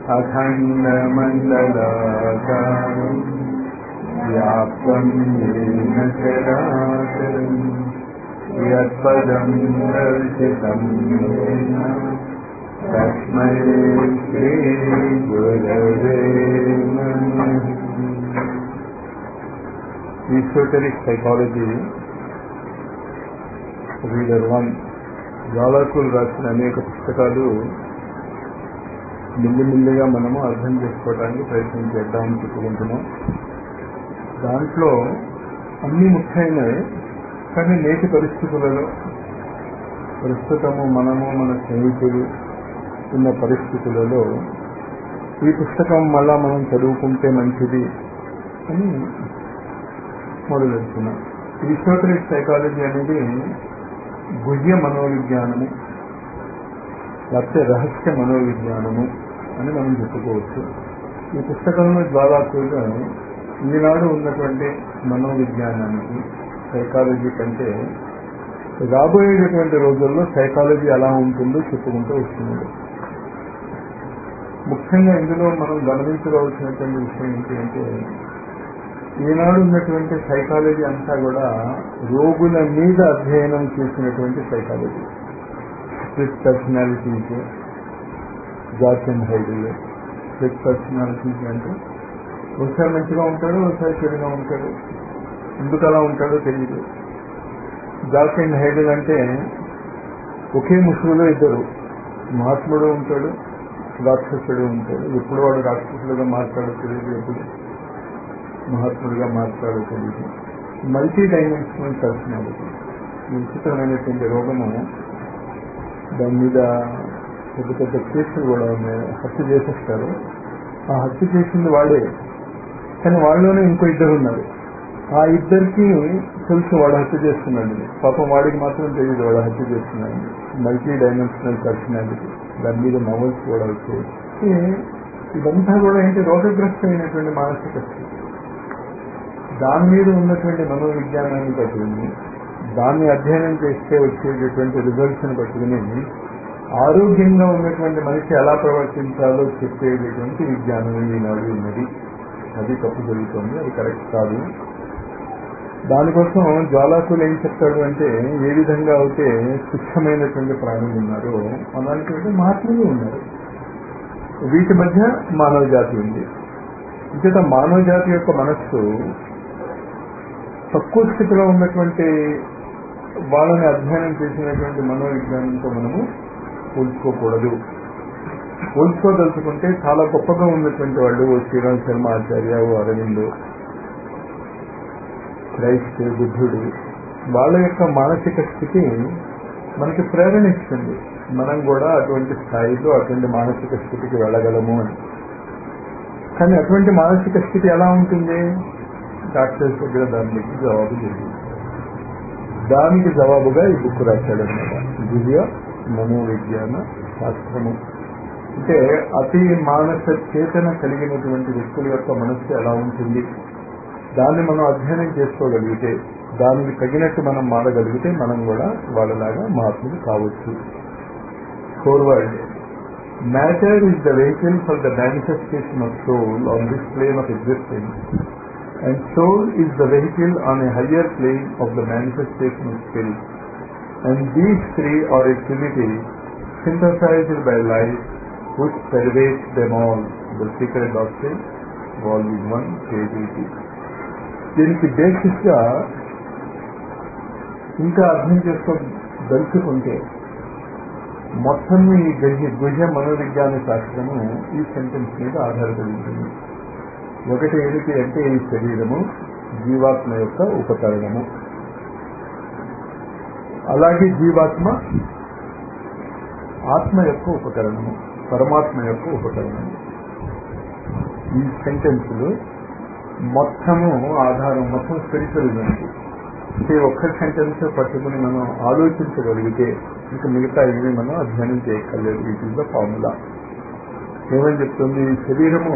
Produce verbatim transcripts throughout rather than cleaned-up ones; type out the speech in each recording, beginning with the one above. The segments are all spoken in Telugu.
अखण्डमण्डलाकारं व्याप्तं येन चराचरं यत्पदं दर्शितं येन तस्मै श्रीगुरवे नमः। Esoteric Psychology రీడర్ వన్ జాలకులు రాసిన అనేక పుస్తకాలు మిల్లిమిల్లిగా మనము అర్థం చేసుకోవడానికి ప్రయత్నం చేద్దామని చెప్పుకుంటున్నాం. దాంట్లో అన్ని ముఖ్యమైనవి, కానీ నేటి పరిస్థితులలో ప్రస్తుతము మనము మన స్నేహితులు ఉన్న పరిస్థితులలో ఈ పుస్తకం మళ్ళా మనం చదువుకుంటే మంచిది అని మొదలెడుతున్నాం. ఈసోటరిక్ సైకాలజీ అనేది గుహ్య మనోవిజ్ఞానము లేకపోతే రహస్య మనోవిజ్ఞానము అని మనం చెప్పుకోవచ్చు. ఈ పుస్తకంలో జ్వాలాకులుగా ఈనాడు ఉన్నటువంటి మనోవిజ్ఞానానికి సైకాలజీ కంటే రాబోయేటటువంటి రోజుల్లో సైకాలజీ ఎలా ఉంటుందో చెప్పుకుంటూ వస్తున్నాడు. ముఖ్యంగా ఇందులో మనం గమనించవలసినటువంటి విషయం ఏంటి అంటే, ఈనాడు ఉన్నటువంటి సైకాలజీ అంతా కూడా రోగుల మీద అధ్యయనం చేసినటువంటి psychology. Split personalities, George and Hyde. Split personalities అంటే ఒకసారి మంచిగా ఉంటాడు, ఒకసారి చెడుగా ఉంటాడు, ఎందుకు అలా ఉంటాడో తెలియదు. జార్జ్ అండ్ హైడెల్ అంటే ఒకే ముసుగులో ఇద్దరు, మహాత్ముడు ఉంటాడు, రాక్షసుడు ఉంటాడు. ఎప్పుడు వాడు రాక్షసులుగా మాట్లాడో తెలియదు, ఎప్పుడు మహాత్ముడిగా మాట్లాడో తెలియదు. మల్టీ డైమెన్షనల్ పర్సనాలిటీ విచిత్రమైనటువంటి రోగము. దాని మీద పెద్ద పెద్ద కేసులు కూడా ఉన్నాయి. హత్య చేసేస్తారు, ఆ హత్య చేసింది వాడే, కానీ వాళ్ళలోనే ఇంకో ఇద్దరు ఉన్నారు. ఆ ఇద్దరికి తెలుసు వాడు హత్య చేస్తున్నాడు, పాపం వాడికి మాత్రం తెలియదు వాడు హత్య చేస్తున్నాడు. మల్టీ డైమెన్షనల్ పర్సనాలిటీ, దాని మీద నవల్స్ కూడా వచ్చాయి. ఇదంతా కూడా ఏంటి, రోగగ్రస్తమైనటువంటి మానసిక స్థితి. దాని మీద ఉన్నటువంటి మనోవిజ్ఞానాన్ని పట్టుకుని దాన్ని అధ్యయనం చేస్తే వచ్చేటటువంటి రిజల్ట్స్ని పట్టుకుని ఆరోగ్యంగా ఉన్నటువంటి మనిషి ఎలా ప్రవర్తించాలో చెప్పేటటువంటి విజ్ఞానం ఈనాడు ఉన్నది. అది తప్పు జరుగుతుంది, అది కరెక్ట్ కాదు. దానికోసం జ్వాలాకులు ఏం చెప్తాడు అంటే, ఏ విధంగా అయితే తుచ్చమైనటువంటి ప్రాణులు ఉన్నారో అలాంటి మహాత్ములు ఉన్నారు, వీటి మధ్య మానవ జాతి ఉంది. ఇంకేత మానవ జాతి యొక్క మనస్సు తక్కువ స్థితిలో ఉన్నటువంటి వాళ్ళని అధ్యయనం చేసినటువంటి మనోవిజ్ఞానంతో మనము పోల్చుకోకూడదు. పోల్చుకోదలుచుకుంటే చాలా గొప్పగా ఉన్నటువంటి వాళ్ళు, ఓ శ్రీరామ్ శర్మ ఆచార్య, ఓ అరవిందో, క్రైస్ట్, బుద్ధుడు, వాళ్ళ యొక్క మానసిక స్థితి మనకి ప్రేరణ ఇస్తుంది. మనం కూడా అటువంటి స్థాయిలో అటువంటి మానసిక స్థితికి వెళ్ళగలము అని. కానీ అటువంటి మానసిక స్థితి ఎలా ఉంటుంది? డాక్టర్స్ దగ్గర దానికి జవాబు లేదు. దానికి జవాబుగా ఈ బుక్ రాశాడనమాట, గుహ్య మనోవిజ్ఞాన శాస్త్రము. అంటే అతి మానస చేతన కలిగినటువంటి వ్యక్తుల యొక్క మనస్సు ఎలా ఉంటుంది, దాన్ని మనం అధ్యయనం చేసుకోగలిగితే, దానికి తగినట్టు మనం మారగలిగితే మనం కూడా వాళ్ళలాగా మహాత్ములు కావచ్చు. Forward, matter is the vehicle for the manifestation of soul on this plane of existence, and soul is the vehicle on a higher plane of the manifestation of spirit, and these three are a trinity synthesized by life which pervades them all. The Secret Doctrine, Volume one, page eighty. దీనికి బేసిస్ గా ఇంకా అర్థం చేసుకోదలుచుకుంటే మొత్తం ఈ గహ్య గుహ్య మనోవిజ్ఞాన శాస్త్రము ఈ సెంటెన్స్ మీద ఆధారపడి ఉంటుంది. ఒకటి ఏమిటి అంటే, ఈ శరీరము జీవాత్మ యొక్క ఉపకరణము, అలాగే జీవాత్మ ఆత్మ యొక్క ఉపకరణము, పరమాత్మ యొక్క ఉపకరణము. ఈ సెంటెన్సులు మొత్తము ఆధారం, మొత్తం స్పిరిచువలిజంకి. ఈ ఒక్క సెంటెన్స్ పట్టుకుని మనం ఆలోచించగలిగితే ఇంకా మిగతా ఇవి మనం అధ్యయనం చేయక్కర్లేదు. It is the formula. ఏమని చెప్తుంది? ఈ శరీరము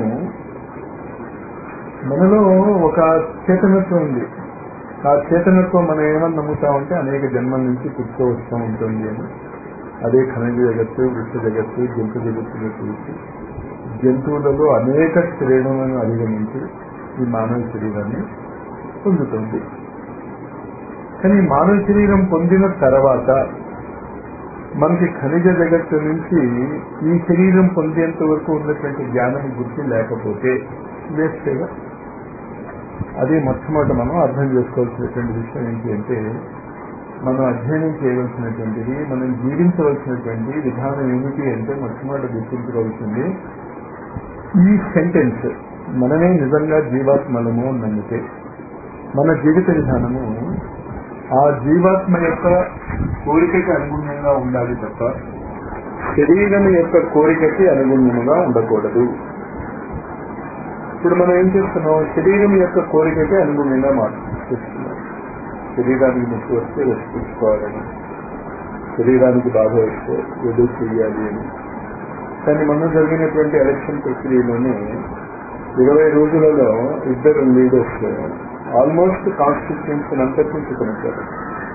మనలో ఒక చేతనత్వం ఉంది. ఆ చేతనత్వం మనం ఏమని నమ్ముతామంటే అనేక జన్మల నుంచి పుట్టుకు వస్తూ ఉంటుంది అని. అదే ఖనిజ జగత్తు, వృక్ష జగత్తు, జంతు జగత్తులో చూసి జంతువులలో అనేక శ్రేణులను అధిగమించి ఈ మానవ శరీరాన్ని పొందుతుంది. కానీ మానవ శరీరం పొందిన తర్వాత మనకి ఖనిజ జగత్తు నుంచి ఈ శరీరం పొందేంత వరకు ఉన్నటువంటి జ్ఞానం గుర్తి లేకపోతే వేస్తేగా. అదే మొట్టమొదటి మనం అర్థం చేసుకోవాల్సినటువంటి విషయం ఏంటి అంటే, మనం అధ్యయనం చేయవలసినటువంటిది, మనం జీవించవలసినటువంటి విధానం ఏమిటి అంటే మొట్టమొదటి గుర్తించుకోవాల్సింది ఈ సెంటెన్స్. మనమే నిజంగా జీవాత్మలము నమ్మితే మన జీవిత విధానము ఆ జీవాత్మ యొక్క కోరికకి అనుగుణంగా ఉండాలి తప్ప శరీరం యొక్క కోరికకి అనుగుణంగా ఉండకూడదు. ఇప్పుడు మనం ఏం చేస్తున్నాం? శరీరం యొక్క కోరికకి అనుగుణంగా మార్చేస్తున్నాం. శరీరానికి నొప్పి వస్తే రెస్ట్ తీసుకోవాలని, శరీరానికి బాధ వస్తే ఏదో చెయ్యాలి అని. కానీ మనం జరిగినటువంటి ఎలక్షన్ ప్రక్రియలోనే ఇరవై రోజులలో ఇద్దరు లీడర్స్ ఆల్మోస్ట్ కాన్స్టిట్యూన్సీ అంతర్పించి కొనిచ్చారు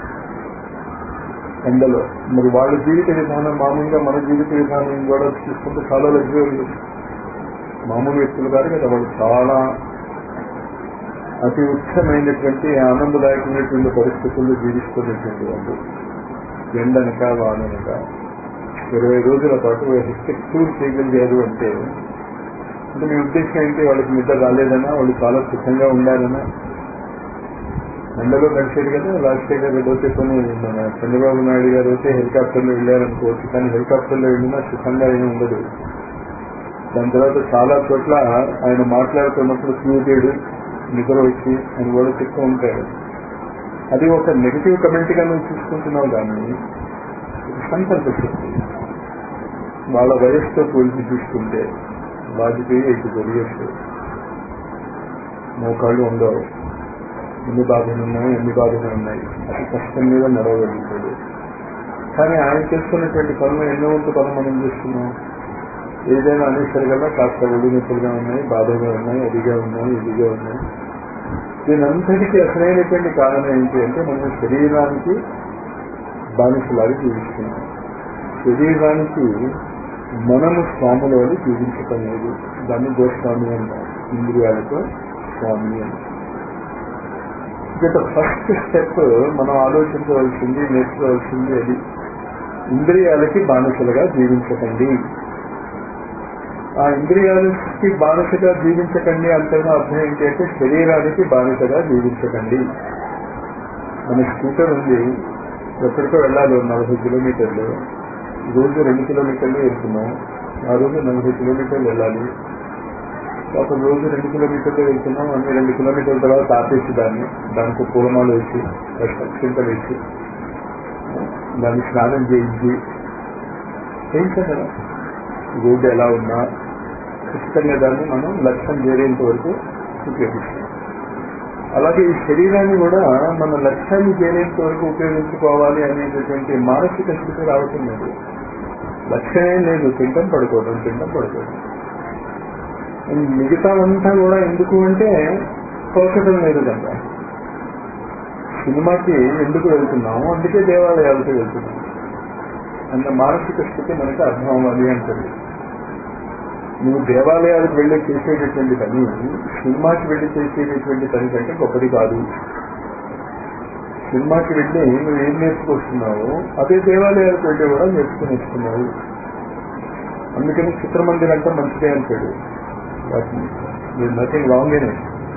ఎండలో. మరి వాళ్ళ జీవిత విధానం మామూలుగా మన జీవిత విధానం కూడా చూసుకుంటే చాలా లగ్జరీ. మామూలు వ్యక్తులు కాదు కదా, వాళ్ళు చాలా అతి ఉచ్చమైనటువంటి ఆనందదాయకమైనటువంటి పరిస్థితుల్లో జీవిస్తున్నటువంటి వాళ్ళు. ఎండనక వాననక ఇరవై రోజుల పాటు హిస్టెక్ టూర్ చేయగలిగారు అంటే అంటే మీ ఉద్దేశం ఏంటి? వాళ్ళకి నిద్ర రాలేదనా, వాళ్ళు చాలా సుఖంగా ఉండాలనా? ఎండలో గడిచేది కదా. లాస్ట్ ఇయర్ అయితే కొన్ని మన చంద్రబాబు నాయుడు గారు అయితే హెలికాప్టర్లో వెళ్ళారనుకోవచ్చు, కానీ హెలికాప్టర్లో వెళ్ళినా సుఖంగా ఏమి ఉండదు. దాని తర్వాత చాలా చోట్ల ఆయన మాట్లాడుతున్నప్పుడు క్యూటెడ్ నిద్ర వచ్చి అని కూడా చెప్తూ ఉంటారు. అది ఒక నెగిటివ్ కమెంట్గా నువ్వు చూసుకుంటున్నావు, కానీ సంకల్ప శక్తి. వాళ్ళ వయస్సుతో పోల్చి చూసుకుంటే వాజ్పేయి ఎయిటీ ఇయర్స్, మోకాళ్ళు ఉండవు, ఎన్ని బాధలు ఉన్నాయి ఎన్ని బాధలు ఉన్నాయి, అతి కష్టం మీద నడవగలుగుతాడు. కానీ ఆయన చేస్తున్నటువంటి పనులు ఎన్నో వంతు పనులు మనం చేస్తున్నాం. ఏదైనా అనేసరికల్లా కాస్త ఒడినొప్పులుగా ఉన్నాయి, బాధగా ఉన్నాయి, అదిగా ఉన్నాయి, ఇదిగా ఉన్నాయి. దీనంతటికీ అసలైనటువంటి కారణం ఏంటి అంటే మనం శరీరానికి బానిసలాగా జీవిస్తున్నాం. శరీరానికి మనము స్వాముల వల్ల జీవించటం లేదు. దాన్ని గోస్వామి అంటారు, ఇంద్రియాలతో స్వామి అని. ఇక ఫస్ట్ స్టెప్ మనం ఆలోచించవలసింది, నేర్చుకోవాల్సింది అది. ఇంద్రియాలకి బానిసలుగా జీవించకండి. ఆ ఇంద్రియాలకి బానిసగా జీవించకండి అంటే అర్థం ఏంటి అంటే శరీరానికి బానిసగా జీవించకండి. మన స్కూటర్ ఉంది, ఎక్కడికో వెళ్ళాలి నలభై కిలోమీటర్లు, రోజు రెండు కిలోమీటర్లు వెళ్తున్నాం. ఆ రోజు నలభై కిలోమీటర్లు వెళ్ళాలి. ఒక రోజు రెండు కిలోమీటర్లు వెళ్తున్నాం, అన్ని రెండు కిలోమీటర్ల తర్వాత ఆపేసి దాన్ని దానికి పూలమాలు వేసి చింతలు వేసి దాన్ని స్నానం చేయించి చేయించాం కదా. రోడ్డు ఎలా ఉన్నా ఖచ్చితంగా దాన్ని మనం లక్ష్యం చేరేంత వరకు ఉపయోగిస్తాం. అలాగే ఈ శరీరాన్ని కూడా మన లక్ష్యాన్ని చేరేంత వరకు ఉపయోగించుకోవాలి అనేటటువంటి మానసిక స్థితి రావటం లేదు. లక్ష్యమే లేదు, తింటం పడుకోవడం తింటం పడుకోవడం. మిగతా అంతా కూడా ఎందుకు అంటే తోచడం లేదు కదా. సినిమాకి ఎందుకు వెళ్తున్నాము, అందుకే దేవాలయాలకు వెళ్తున్నాము అన్న మానసిక స్థితి మనకి అర్థం అవ్వాలి అంటుంది. నువ్వు దేవాలయాలకు వెళ్ళి చేసేటటువంటి పని సినిమాకి వెళ్ళి చేసేటటువంటి పని కంటే గొప్పది కాదు. సినిమాకి వెళ్ళి నువ్వు ఏం నేర్చుకొస్తున్నావు అదే దేవాలయాలకు వెళ్ళి కూడా నేర్చుకుని వస్తున్నావు. అందుకని చిత్రమందిరం అంటే మంచిదే అంటాడు. వాటిని నథింగ్ రాంగ్ అని,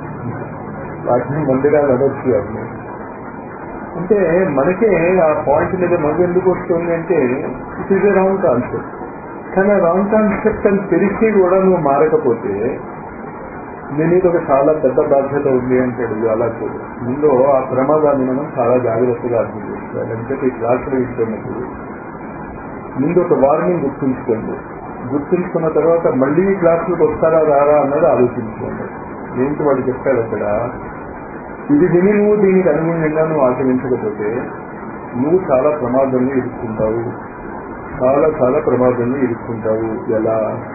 వాటిని మందిరాలు అనొచ్చు. వాటిని అంటే మనకే ఆ పాయింట్ మీద నవ్వు ఎందుకు వస్తుంది అంటే it is a wrong concept. కానీ ఆ రాంగ్ కాన్సెప్ట్ అని తెలిసి కూడా నువ్వు మారకపోతే నేను ఇది ఒక చాలా పెద్ద బాధ్యత ఉంది అంటాడు జ్వాలాకుడు. ముందు ఆ ప్రమాదాన్ని మనం చాలా జాగ్రత్తగా అర్థం చేసుకోవాలి. అంటే ఈ క్లాసులు ఇస్తున్నప్పుడు ముందు ఒక వార్నింగ్ గుర్తుంచుకోండి. గుర్తుంచుకున్న తర్వాత మళ్ళీ ఈ క్లాసులకు వస్తారా రారా అన్నది ఆలోచించుకోండి. ఏంటి వాడు చెప్పాడు అక్కడ, ఇది విని నువ్వు దీనికి అనుగుణంగా నువ్వు ఆచరించకపోతే నువ్వు చాలా ప్రమాదంలో ఇరుక్కుంటావు, చాలా చాలా ప్రమాదంలో ఇరుక్కుంటావు. ఎలా?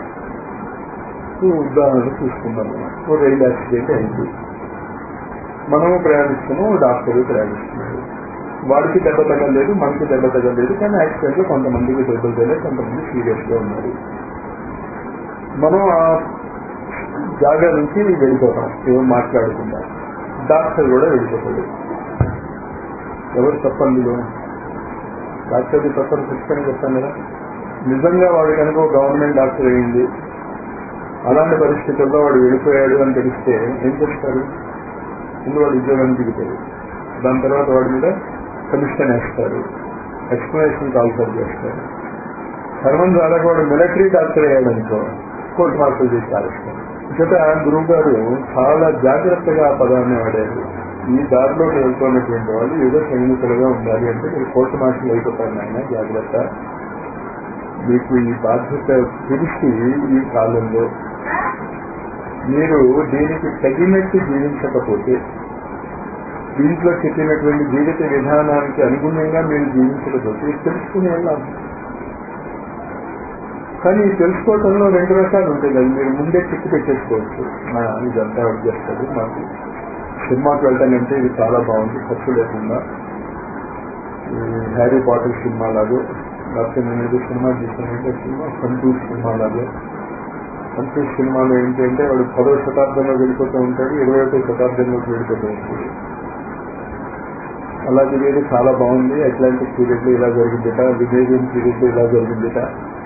ఉదాహరణ చూసుకున్నాము, ఓ రైలు యాక్సిడెంట్ అయింది, మనము ప్రయాణిస్తున్నాము, డాక్టర్ ప్రయాణిస్తున్నాడు. వాడికి దెబ్బ తగలేదు, మనకి దెబ్బ తగలేదు, కానీ యాక్సిడెంట్ లో కొంతమందికి దెబ్బలు తగలేదు, కొంతమంది సీరియస్ గా ఉన్నారు. మనం ఆ జాగా నుంచి వెళ్ళిపోతాం, ఏం మాట్లాడకుండా. డాక్టర్ కూడా వెళ్ళిపోతాడు. ఎవరు తప్పందులో? డాక్టర్ది తప్పని ఖచ్చితంగా చెప్తాను కదా. నిజంగా వాడు కనుక గవర్నమెంట్ డాక్టర్ అయింది, అలాంటి పరిస్థితుల్లో వాడు వెళ్ళిపోయాడు అని తెలిస్తే ఏం చేస్తారు? ముందు వాడు ఉద్యోగానికి దిగుతాడు, దాని తర్వాత వాడి మీద కమిషన్ వేస్తారు, ఎక్స్ప్లెనేషన్ కాల్ఫర్ చేస్తారు. సర్వం ద్వారా వాడు మిలిటరీ డాక్టర్ అయ్యాడు అనుకో, కోర్టు మార్పులు చేసి ఆలోచిస్తారు. ఇక గురువు గారు చాలా జాగ్రత్తగా ఆ పదాన్ని వాడారు. ఈ దారిలోకి వెళ్తున్నటువంటి వాళ్ళు ఏదో సైనికులుగా ఉండాలి అంటే మీరు కోర్టు మార్పులు అయిపోతారు ఆయన, జాగ్రత్త. మీకు ఈ బాధ్యత తెలిసి ఈ కాలంలో మీరు దీనికి తగినట్టు జీవించకపోతే, దీంట్లో చెప్పినటువంటి జీవిత విధానానికి అనుగుణంగా మీరు జీవించకపోతే తెలుసుకునే వెళ్ళాలి. కానీ తెలుసుకోవటంలో రెండు రకాలు ఉంటాయి కదా. మీరు ముందే చిక్కు పెట్టేసుకోవచ్చు, నా ఇదంతా చేస్తుంది, మాకు సినిమాకి వెళ్ళటానంటే ఇది చాలా బాగుంది, ఖర్చు లేకుండా, హ్యారీ పాటర్ సినిమా లాగా, లేకపోతే నేను ఏదో సినిమా తీసానంటే సినిమా సంతూర్ సినిమా లాగా. సంతూర్ సినిమాలో ఏంటంటే వాడు పదవ శతాబ్దంలో వెళ్ళిపోతూ ఉంటాడు, ఇరవై ఒకటో శతాబ్దంలోకి వెళ్ళిపోతూ ఉంటాడు. అలాగే వేరే చాలా బాగుంది, అట్లాంటిక్ పీరియడ్ లో ఇలా జరిగిందిట, విజేరియన్ పీరియడ్ లో ఇలా జరిగిందిట,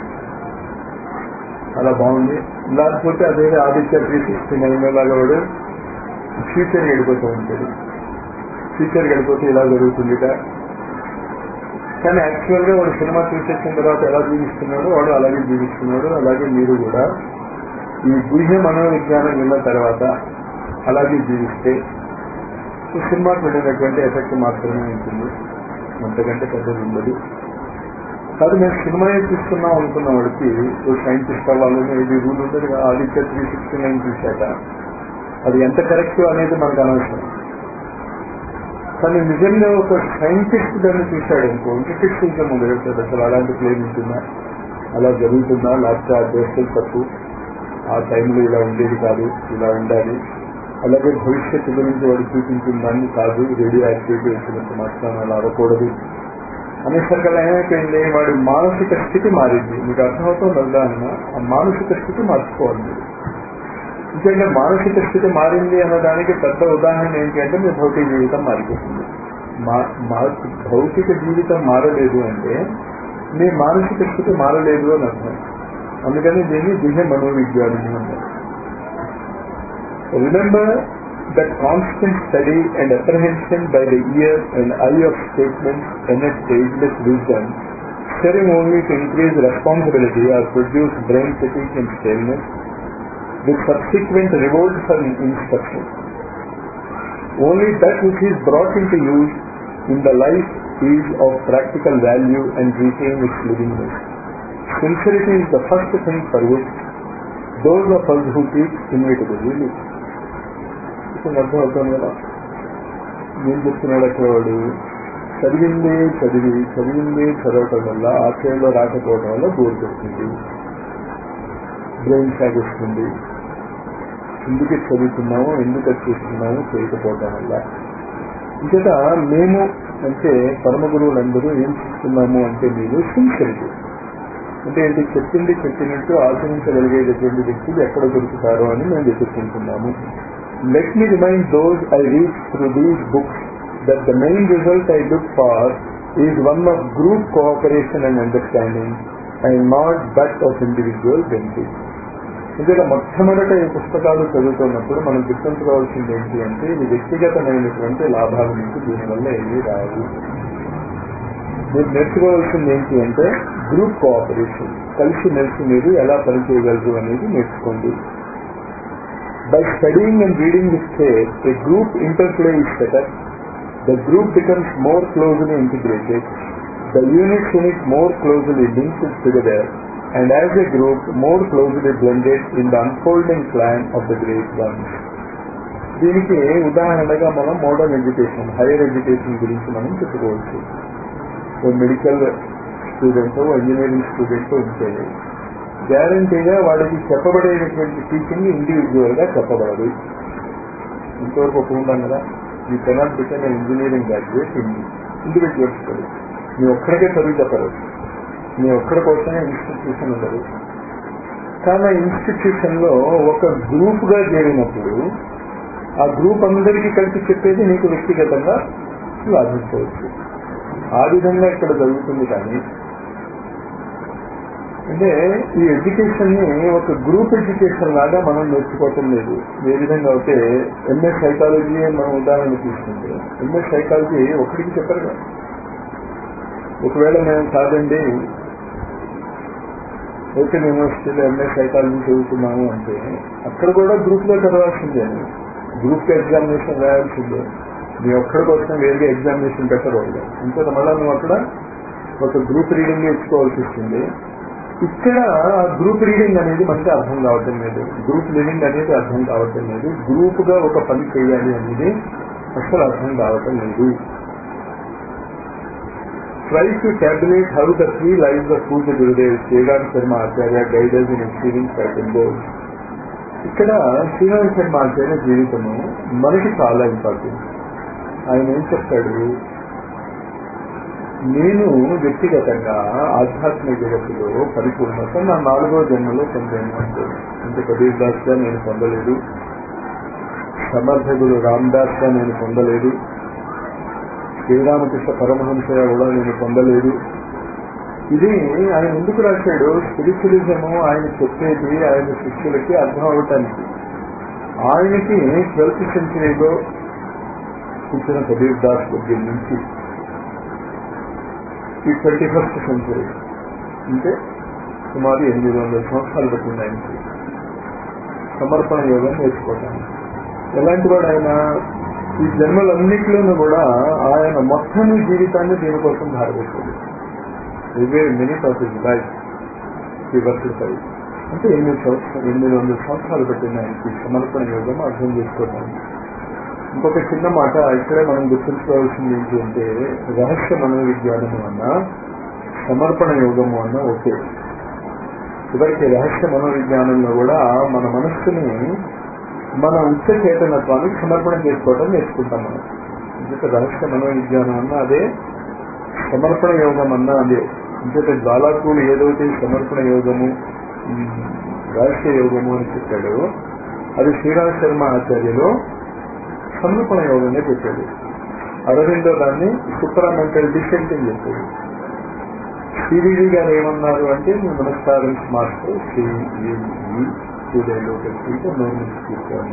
అలా బాగుంది. లేకపోతే అదే ఆదిత్య త్రీ సిక్స్టీ నైన్ లాగా వాడు ఫ్యూచర్ వెళ్ళిపోతూ ఉంటాడు, ఫ్యూచర్ వెళ్ళిపోతే ఇలా జరుగుతుందిట. కానీ యాక్చువల్ గా వాడు సినిమా చూసేసిన తర్వాత ఎలా జీవిస్తున్నాడో వాడు అలాగే జీవిస్తున్నాడు. అలాగే మీరు కూడా ఈ గుహ్య మనోవిజ్ఞానం విన్న తర్వాత అలాగే జీవిస్తే ఈ సినిమాకి వెళ్ళినటువంటి ఎఫెక్ట్ మాత్రమే ఉంటుంది, అంతకంటే పెద్దది ఉండదు. కాదు మేము సినిమాయే చూస్తున్నాం అనుకున్న వాడికి సైంటిస్ట్ అవ్వాలని ఇది రూల్ ఉండదు. ఆదిత్య త్రీ సిక్స్టీ నైన్ చూశాక అది ఎంత కరెక్ట్ అనేది మనకు అనవసరం. కానీ నిజంగా ఒక సైంటిస్ట్ దాన్ని చూశాడు అనుకో, ఇంట్రెస్టింగ్ మొదలవుతుంది. అసలు అలాంటి ప్లేన్ ఉంటుందా, అలా జరుగుతుందా, లేకపోతే ఆ దోస్తులు తప్పు, ఆ టైంలో ఇలా ఉండేది కాదు, ఇలా ఉండాలి. అలాగే భవిష్యత్తు గురించి వాడు చూపించిన దాన్ని కాదు, రేడియో యాక్టివిటీ వచ్చినంత మాత్రం అలా అవ్వకూడదు అనేసరికి ఏమైపోయింది, వాడి మానసిక స్థితి మారింది. మీకు అర్థమవుతుంది కదా అన్న, ఆ మానసిక స్థితి మార్చుకోవాలి మీరు. నిజంగా మానసిక స్థితి మారింది అన్నదానికి పెద్ద ఉదాహరణ ఏంటి అంటే మీ భౌతిక జీవితం మారిపోతుంది. మా భౌతిక జీవితం మారలేదు అంటే మీ మానసిక స్థితి మారలేదు అని అర్థం. అందుకని దీన్ని గుహ్య మనోవిజ్ఞానం అన్నారు. Remember that constant study and apprehension by the ear and eye of statements and a stageless wisdom serving only to increase responsibility or produce brain fatigue and staleness with subsequent revolt from instruction. Only that which is brought into use in the life is of practical value and retain its livingness. Sincerity is the first thing for which those of us who teach inevitably live. అర్థం అవుతాను కదా. నేను చెప్తున్నాడు అక్కడ వాడు చదివిందే చదివి చదివిందే చదవటం వల్ల ఆచరణలో రాకపోవడం వల్ల బోర్ కొడుతుంది, బ్రెయిన్ షాక్ వస్తుంది. ఎందుకు చదువుతున్నామో ఎందుకు చేస్తున్నామో చేయకపోవటం వల్ల. ఇంకా మేము అంటే పరమ గురువులందరూ ఏం చేస్తున్నాము అంటే మీరు సిన్సియరిటీ అంటే ఏంటి, చెప్పింది చెప్పినట్టు ఆచరించగలిగేటటువంటి వ్యక్తులు ఎక్కడ దొరుకుతారో అని మేము వెతుక్కుంటున్నాము. Let me remind those I read through these books that the main result I look for is one of group cooperation and understanding and not that of individual benefit. ఇందులో మొట్టమొదట ఈ పుస్తకాలు చదువుతున్నప్పుడు మనం గుర్తుంచుకోవాల్సింది ఏంటి అంటే ఇది వ్యక్తిగతమైనటువంటి లాభాల నుంచి దీనివల్ల ఏమీ రావు. మీరు నేర్చుకోవాల్సింది ఏంటి అంటే గ్రూప్ కోఆపరేషన్, కలిసి మెలిసి మీరు ఎలా పనిచేయగలరు అనేది నేర్చుకోండి. By studying and reading this faith, a group interplay is set up. The group becomes more closely integrated. The units in it more closely linked together, and as a group more closely blended in the unfolding plan of the Great One. దీనికి ఉదాహరణగా మనం మోడర్న్ ఎడ్యుకేషన్, హైయర్ ఎడ్యుకేషన్ గురించి మనం చెప్పుకోవచ్చు. ఓ మెడికల్ స్టూడెంట్, ఇంజనీరింగ్ స్టూడెంట్ ఉంటే గ్యారంటీగా వాడికి చెప్పబడేటటువంటి టీచింగ్ ఇండివిజువల్ గా చెప్పబడదు. ఇంతవరకు ఒప్పుకుంటాం కదా. ఈ cannot become engineering graduate individual study. మీ ఒక్కడికే చదువు చెప్పరు, మీ ఒక్కడి కోసమే ఇన్స్టిట్యూషన్ ఉండదు. కానీ ఇన్స్టిట్యూషన్ లో ఒక గ్రూప్ గా చేరినప్పుడు ఆ గ్రూప్ అందరికీ కలిపి చెప్పేది నీకు వ్యక్తిగతంగా లాభించవచ్చు. ఆ విధంగా ఇక్కడ జరుగుతుంది. కానీ అంటే ఈ ఎడ్యుకేషన్ ని ఒక గ్రూప్ ఎడ్యుకేషన్ లాగా మనం నేర్చుకోవటం లేదు. ఏ విధంగా అయితే ఎంఏ సైకాలజీ మనం ఉదాహరణ తీసుకుంటే ఎంఏ సైకాలజీ ఒకరికి చెప్పరు కదా. ఒకవేళ మేము కాదండి ఓపెన్ యూనివర్సిటీలో ఎంఏ సైకాలజీ చదువుతున్నాము అంటే అక్కడ కూడా గ్రూప్ లో చదవాల్సిందే. Group examination రాయాల్సిందే. మీ ఒక్కడి కోసం వేరుగా ఎగ్జామినేషన్ పెట్టకూడదు. ఇంకొక మళ్ళీ నువ్వు అక్కడ ఒక గ్రూప్ రీడింగ్ ఇచ్చుకోవాల్సి వస్తుంది. ఇక్కడ గ్రూప్ రీడింగ్ అనేది మనకి అర్థం కావటం లేదు. గ్రూప్ లివింగ్ అనేది అర్థం కావటం లేదు. గ్రూప్ గా ఒక పని చేయాలి అనేది అసలు అర్థం కావటం లేదు. Try to tabulate how the three lives of Pujya Gurudev, Sriram Sharma Acharya guide us in achieving certain goals. ఇక్కడ శ్రీరామ శర్మ ఆచార్య జీవితము మనకి చాలా ఇంపార్టెంట్. ఆయన ఏం చెప్తాడు, నేను వ్యక్తిగతంగా ఆధ్యాత్మిక జగత్తులో పరిపూర్ణత నా నాలుగో జన్మలో పొందాను అంటే అంటే కబీర్ దాస్ గా నేను పొందలేదు, సమర్థకుడు రామదాస్ గా నేను పొందలేదు, శ్రీరామకృష్ణ పరమహంసగా కూడా నేను పొందలేదు. ఇది ఆయన ఎందుకు రాశాడు? స్పిరిచువలిజము ఆయన చెప్పేది ఆయన శిష్యులకి అర్థం అవటానికి. ఆయనకి ట్వెల్త్ సెంచరీలో పుట్టిన కబీర్ దాస్ దగ్గర నుంచి ఈ ట్వంటీ ఫస్ట్ సెంచరీ అంటే సుమారు ఎనిమిది వందల సంవత్సరాలు పట్టింది ఆయనకి సమర్పణ యోగం నేర్చుకోవటానికి. ఎలాంటి వాడు ఆయన? ఈ జన్మలన్నింటిలోనూ కూడా ఆయన మొత్తం జీవితాన్ని దీనికోసం ధారవేశాడు. ఇవే మినిట్ ఆఫ్ హిజ్ లైఫ్ వర్షిఫై అంటే ఎనిమిది సంవత్సరాలు ఎనిమిది వందల సంవత్సరాలు పట్టింది ఆయనకి సమర్పణ యోగం అర్థం చేసుకోవటానికి. ఇంకొక చిన్న మాట ఇక్కడే మనం గుర్తుంచుకోవాల్సింది ఏంటి అంటే రహస్య మనోవిజ్ఞానము అన్న సమర్పణ యోగము అన్న ఒకే. చివరికి రహస్య మనోవిజ్ఞానంలో కూడా మన మనస్సుని మన ఉచ్చ చేతనత్వానికి సమర్పణ చేసుకోవడం నేర్చుకుంటాం మనం. ఇంకొక రహస్య మనోవిజ్ఞానం అన్న అదే, సమర్పణ యోగం అన్న అదే. ఇంకొక జ్వాలాకులు ఏదైతే సమర్పణ యోగము రహస్య యోగము అని చెప్పాడు, అది శ్రీరామ శర్మ ఆచార్యలో సమర్పణ యోగంగా చెప్పాడు. అరవిందో దాన్ని సూపరామెంటల్ డిసెంట్ అని చెప్పాడు. సివిడి గారు ఏమన్నారు అంటే మీ నమస్కారం మాస్టర్ శ్రీ సూర్యలో పెట్టుకుంటే నోరు తీసుకోవాలి.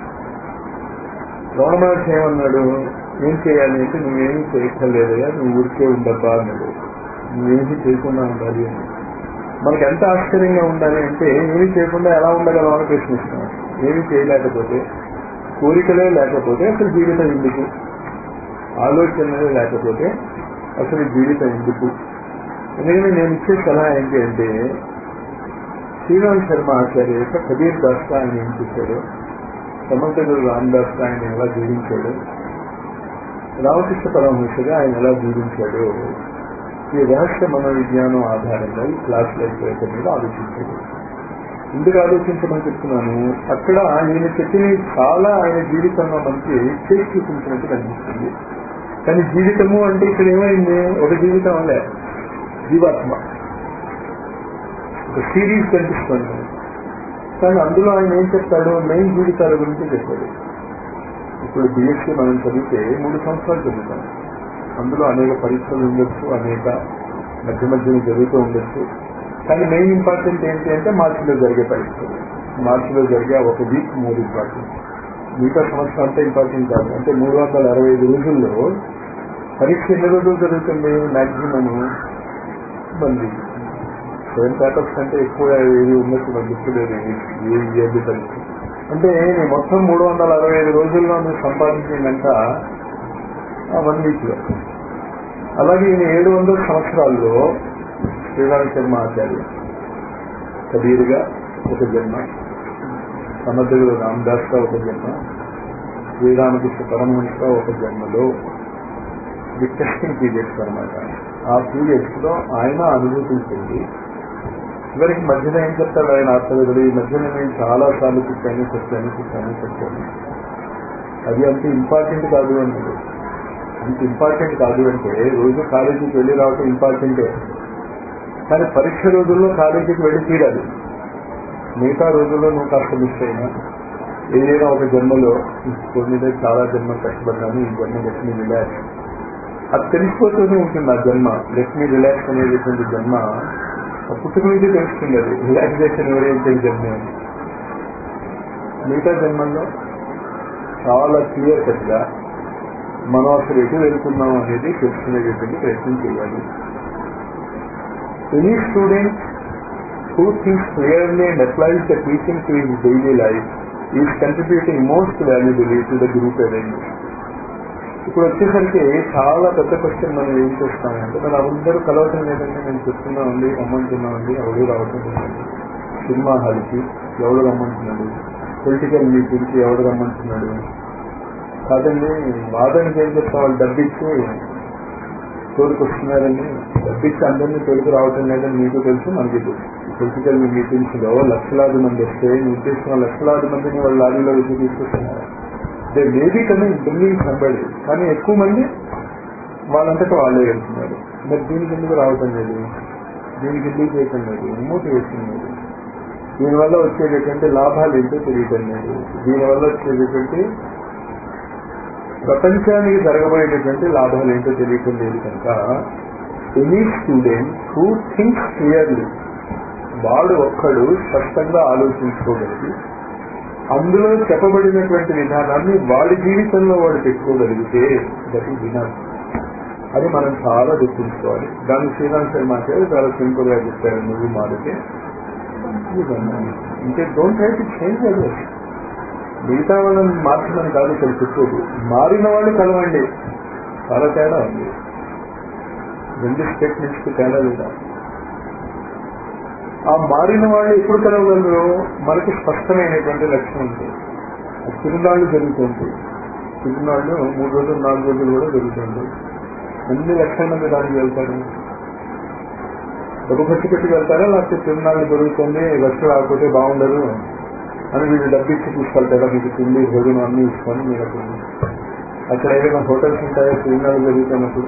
రమణమహర్షి ఏమన్నాడు, ఏం చేయాలి అంటే నువ్వేమీ చేయక్కర్లేదయ్యా, నువ్వు ఊరికే ఉండబ్బా అన్నాడు. నువ్వేమీ చేయకుండా ఉండాలి అని. మనకి ఎంత ఆశ్చర్యంగా ఉండాలి అంటే ఏమీ చేయకుండా ఎలా ఉండగలం అని ప్రశ్నిస్తున్నాం. ఏమీ చేయలేకపోతే, కోరికలే లేకపోతే అసలు జీవితం ఎందుకు, ఆలోచనలే లేకపోతే అసలు జీవితం ఎందుకు? ఎందుకంటే నేను ఇచ్చే సలహా ఏంటి అంటే శ్రీరామ శర్మ ఆచార్య యొక్క కబీర్ దాస్ ఆయన ఏం చేశాడు, సమర్థకుడు రామదాస్ ఆయన ఎలా జీవించాడు, రామకృష్ణ పరమహంసగా ఆయన ఎలా జీవించాడు, ఈ రహస్య మనోవిజ్ఞానం ఆధారంగా ఈ క్లాస్ లైఫ్ మీద ఆలోచించాడు. ఎందుకు ఆలోచించమని చెప్తున్నాను, అక్కడ ఈయన చెప్పిన చాలా ఆయన జీవితంలో మనకి చేసి చూపించినట్టు కనిపిస్తుంది. కానీ జీవితము అంటే ఇక్కడ ఏమైంది, ఒక జీవితం అలే జీవాత్మ, ఒక సిరీస్ కనిపిస్తుంది. కానీ అందులో ఆయన ఏం చెప్తాడు, మెయిన్ జీవితాల గురించి చెప్పాడు. ఇప్పుడు బిఎస్సీ మనం చదివితే మూడు సంవత్సరాలు చదువుతాం. అందులో అనేక పరీక్షలు ఉండొచ్చు, అనేక మధ్య మధ్యలో జరుగుతూ ఉండొచ్చు. కానీ మెయిన్ ఇంపార్టెంట్ ఏంటి అంటే మార్చిలో జరిగే పరీక్షలు. మార్చిలో జరిగే ఒక వీక్ మూడు ఇంపార్టెంట్, మిగతా సంవత్సరం అంతా ఇంపార్టెంట్ కాదు. అంటే మూడు వందల అరవై ఐదు రోజుల్లో పరీక్ష ఎన్ని రోజులు జరుగుతుంది, మ్యాక్సిమం మంది సెవెన్ పేపర్స్ కంటే ఎక్కువ ఏది ఉన్నట్టు నాకు గుర్తులేదు ఏ ఇయర్లీ పరీక్ష. అంటే నేను మొత్తం మూడు వందల అరవై ఐదు రోజుల్లో నేను సంపాదించిందంట వన్ వీక్ లో. అలాగే ఈయన ఏడు వందల సంవత్సరాల్లో శ్రీరామ శర్మ ఆచార్య కబీర్గా ఒక జన్మ, సమర్థుడు రామదాస్ గా ఒక జన్మ, శ్రీరామకృష్ణ పరమహంసగా ఒక జన్మలో ఇది టెస్టింగ్ పీరియడ్స్ అనమాట. ఆ పీరియడ్స్ లో ఆయన అనుభూతించింది. చివరికి మధ్యలో ఏం చెప్తాడు ఆయన ఆత్మవేదుడు, ఈ మధ్యలో నేను చాలా సార్లు చెప్పాను చెప్పాను చెప్పాను చెప్పాను అది అంత ఇంపార్టెంట్ కాదు అన్నాడు. అంత ఇంపార్టెంట్ కాదు అంటే రోజు కాలేజీకి వెళ్ళి రావటం ఇంపార్టెంటే, కానీ పరీక్ష రోజుల్లో కాలేజీకి వెళ్ళి తీరాలి. మిగతా రోజుల్లో నువ్వు కాస్త మిస్ అయినా ఏదైనా ఒక జన్మలో కొన్ని చాలా జన్మ కష్టపడ్డాను, ఈ జన్మ లెట్ మీ రిలాక్స్, అది తెలిసిపోతూనే ఉంటుంది. ఆ జన్మ లెట్ మీ రిలాక్స్ అనేటువంటి జన్మ పుట్టుక నుంచి తెలుస్తుంది. అది రిలాక్సేషన్ ఓరియంటెడ్ జన్మ అని. మిగతా జన్మల్లో చాలా క్లియర్ కట్గా మనం అసలు ఎటు వెళ్తున్నాం అనేది తెలుసుకునేటువంటి ప్రయత్నం చేయాలి. Any student who thinks clearly and applies the teaching to his daily life is contributing most valuably to the group arrangement. ఇప్పుడు వచ్చేసరికి చాలా పెద్ద క్వశ్చన్ మనం ఏం చేస్తామంటే, మనం అందరూ కలవటం లేదంటే నేను చెప్తున్నామండి, రమ్మంటున్నామండి, ఎవరు రావటం లేదండి. సినిమా హాల్కి ఎవడు రమ్మంటున్నాడు, పొలిటికల్ మీటింగ్కి ఎవడు రమ్మంటున్నాడు కాదండి. వాదనకి ఏం చెప్తా, వాళ్ళు డబ్బిచ్చి తోడుకొస్తున్నారని, డబ్బిచ్చి అందరినీ తోడుకు రావటం లేదని మీకు తెలుసు, మనకి తెలుసు. పొలిటికల్ మీటింగ్స్ లో లక్షలాది మంది వస్తే నిర్దేశించిన లక్షలాది మందిని వాళ్ళు లారీలో వచ్చి తీసుకొస్తున్నారు. దే మేబీ కానీ బిల్డింగ్ సంబడి, కానీ ఎక్కువ మంది వాళ్ళంతటా వాళ్ళే వెళ్తున్నారు. మరి దీనికి ఎందుకు రావటం లేదు, దీనికి ఎందుకు చేయటం లేదు, మోటివేషన్ లేదు. దీనివల్ల వచ్చేటటువంటి లాభాలు ఏంటో తెలియటం లేదు. దీనివల్ల వచ్చేటటువంటి ప్రపంచానికి జరగబోయేటటువంటి లాభాలు ఏంటో తెలియటం లేదు. కనుక any student who thinks clearly, వాడు ఒక్కడు స్పష్టంగా ఆలోచించుకోగలిగి అందులో చెప్పబడినటువంటి విధానాన్ని వాడి జీవితంలో వాడు పెట్టుకోగలిగితే దట్ ఈజ్ ఇనఫ్. అది మనం చాలా గుర్తుంచుకోవాలి. దాని శ్రీరామ్ శర్మ గారు చాలా సింపుల్ గా చెప్పారు, నువ్వు మారితే ఇంకే don't try to change others. మిగతా వాళ్ళని మార్చమని కాదు ఇక్కడ చెప్పేది, మారిన వాళ్ళు కలవండి. చాలా తేడా ఉంది, రెండు స్టేట్మెంట్స్ కి తేడా లేదా. ఆ మారిన వాళ్ళు ఎప్పుడు కలవగలరు, మనకి స్పష్టమైనటువంటి లక్ష్యం ఉంటుంది. తిరునాళ్ళు జరుగుతుంది, తిరునాళ్ళు మూడు రోజులు నాలుగు రోజులు కూడా జరుగుతుంది. అన్ని లక్షల మంది దానికి వెళ్తారు, డబ్బు ఖర్చు పెట్టి వెళ్తారా, లేకపోతే తిరునాళ్ళు జరుగుతుంది ఖర్చు రాకపోతే బాగుండదు అని వీళ్ళు డబ్బు ఇచ్చి తీసుకెళ్తారా, మీకు తిండి భోజనం అన్ని ఇస్తాను మీరు అక్కడ. అక్కడ ఏదైనా హోటల్స్ ఉంటాయో తిరునాళ్ళు జరుగుతున్నప్పుడు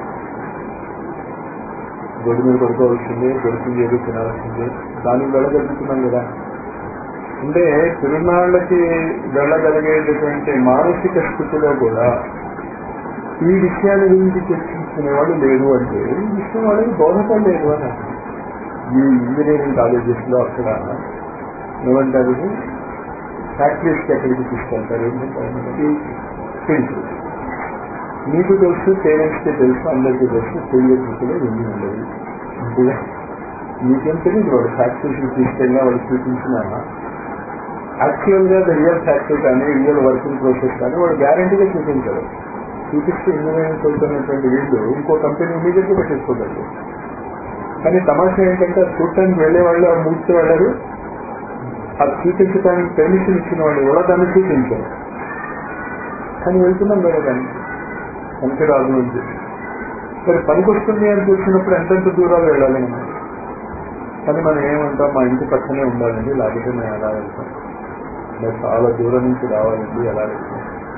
రోడ్డు మీద పడుకోవాల్సిందే, దొరికింది ఏదో తినాల్సిందే, దానికి వెళ్ళగలుగుతున్నాం కదా. అంటే తిరునాళ్ళకి వెళ్ళగలిగేటటువంటి మానసిక స్థితిలో కూడా ఈ విషయాల గురించి చర్చించుకునే వాళ్ళు లేరు. అంటే ఈ విషయం వాళ్ళకి బోధపడలేదు అని. ఈ ఇంజనీరింగ్ కాలేజెస్ లో అక్కడ ఏమంటారు, ఫ్యాక్టరీస్కి ఎక్కడికి తీసుకెళ్తారు, ఫీల్డ్. మీకు తెలుసు, పేరెంట్స్కి తెలుసు, అందరికీ తెలుసు, ఫీల్డ్ కృషిలో ఏమీ ఉండదు. అంటే మీకేం తెలియదు, వాడు ఫ్యాక్టరీస్కి తీసుకెళ్ళినా వాడు చూపించిన యాక్చువల్ గా రియల్ ఫ్యాక్టరీ కానీ రియల్ వర్కింగ్ ప్రాసెస్ కానీ వాడు గ్యారంటీగా చూపించారు. చూపిస్తే ఇంజనీరింగ్ చదువుతున్నటువంటి వీళ్ళు ఇంకో కంపెనీ ఇమీడియట్ గా పెట్టేసుకోగలరు. కానీ తమాషా ఏంటంటే చూడటానికి వెళ్లే వాళ్ళు ఆ మూర్తి వెళ్ళారు, అది చూపించడానికి పెర్మిషన్ ఇచ్చిన వాళ్ళు కూడా దాన్ని చూపించారు. కానీ వెళ్తున్నాం కదా దానికి పనికి రాదు అని చెప్పి. సరే పనికి వస్తుంది అని చూసినప్పుడు ఎంతెంత దూరాలు వెళ్ళాలి మనం. కానీ మనం ఏమంటాం, మా ఇంటి పక్కనే ఉండాలండి, లేకపోతే మేము ఎలా వెళ్తాం, మేము చాలా దూరం నుంచి రావాలండి, ఎలా వెళ్తాం.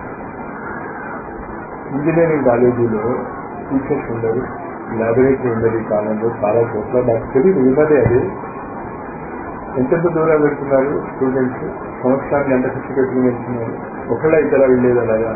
ఇంజనీరింగ్ కాలేజీలో టీచర్స్ ఉండరు, ల్యాబొరేటరీ ఉండదు. ఈ కాలంలో చాలా చోట్ల నాకు తెలియదు ఉన్నదే. అది ఎంతెంత దూరాలు వెళ్తున్నారు స్టూడెంట్స్, సంవత్సరానికి ఎంత ఖర్చు పెట్టుకుని వెళ్తున్నారు, ఒకళ్ళ ఇతర వెళ్ళేది అలాగా.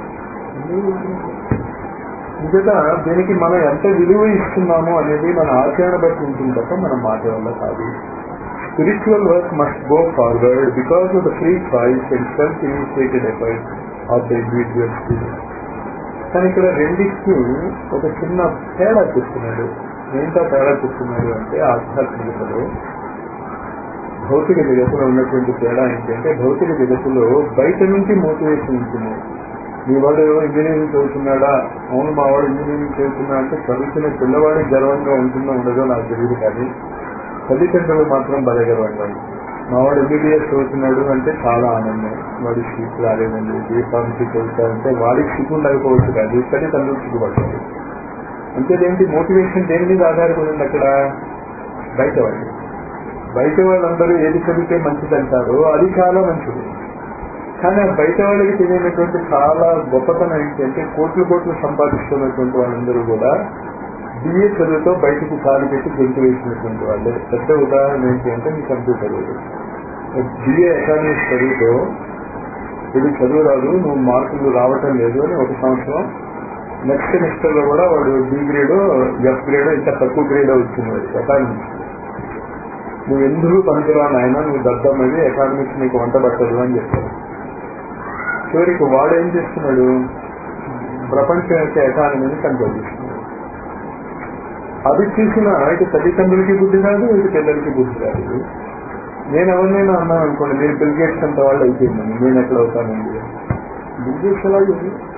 ఇంకా దీనికి మనం ఎంత విలువ ఇస్తున్నామో అనేది మన ఆచరణ బట్టి ఉంటుంది తప్ప మన మాట వల్ల కాదు. Spiritual work must go forward because of the free choice and self initiated effort of the individual student. కానీ ఇక్కడ రెండింటికి ఒక చిన్న తేడా చెప్తున్నాడు. ఏంటో తేడా చెప్తున్నాడు అంటే ఆధ్యాత్మికతలో భౌతిక జగత్తులో ఉన్నటువంటి తేడా ఏంటంటే, భౌతిక జగత్తులో బయట నుంచి మోటివేషన్ ఉంటుంది. మీ వాడు ఇంజనీరింగ్ చదువుతున్నాడా, అవును మా వాడు ఇంజనీరింగ్ చదువుతున్నా అంటే చదువుతున్న పిల్లవాడికి గర్వంగా ఉంటుందో ఉండదో నాకు తెలియదు, కానీ తల్లిదండ్రులు మాత్రం భలే గర్వంగా ఉంటుంది. మా వాడు ఎంబీబీఎస్ చదువుతున్నాడు అంటే చాలా ఆనందం, వాడి సీట్ రాలేదండి, ఏ ఫార్మసీ చదువుతారంటే వాడికి సిగ్గు ఉండకపోవచ్చు, కానీ తల్లిదండ్రులు సిగ్గుపడతారు. అంతేదేంటి మోటివేషన్ దేని మీద ఆధారపడింది అక్కడ, బయట వాళ్ళు. బయట వాళ్ళందరూ ఏది చదివితే మంచిదంటారో అది చాలా మంచిది. కానీ ఆ బయట వాళ్ళకి తెలియనటువంటి చాలా గొప్పతనం ఏంటంటే, కోట్లు కోట్లు సంపాదిస్తున్నటువంటి వాళ్ళందరూ కూడా బిఏ చదువుతో బయటకు కాలు పెట్టి గెంతు వేసినటువంటి వాళ్ళే. పెద్ద ఉదాహరణ ఏంటి అంటే మీ కంప్యూటర్. బిఏ ఎకానమిక్స్ చదువుతో ఇది చదువు రాదు, నువ్వు మార్కులు రావటం లేదు అని ఒక సంవత్సరం, నెక్స్ట్ సెమిస్టర్ లో కూడా వాడు బి గ్రేడ్ ఎఫ్ గ్రేడ్ ఇంకా తక్కువ గ్రేడ్ వచ్చింది వాడు ఎకానమిక్స్. నువ్వు ఎందుకు పనికిరావు నాయన, నువ్వు దద్దమ్మది, ఎకానమిక్స్ నీకు వంట పట్టదు అని చెప్పారు. చివరికి వాడు ఏం చేస్తున్నాడు, ప్రపంచం యొక్క ఎకానమీని కంట్రోల్ చేస్తున్నాడు. అది చూసిన ఇటు తల్లిదండ్రులకి బుద్ధి రాదు, ఇటు పిల్లలకి బుద్ధి రాదు. నేను ఎవరినైనా అన్నాను అనుకోండి, మీరు బిల్ గేట్స్ అంత వాళ్ళు అయిపోయిందని, నేను ఎక్కడ అవుతానండి? బిల్ గేట్స్ అలాగే.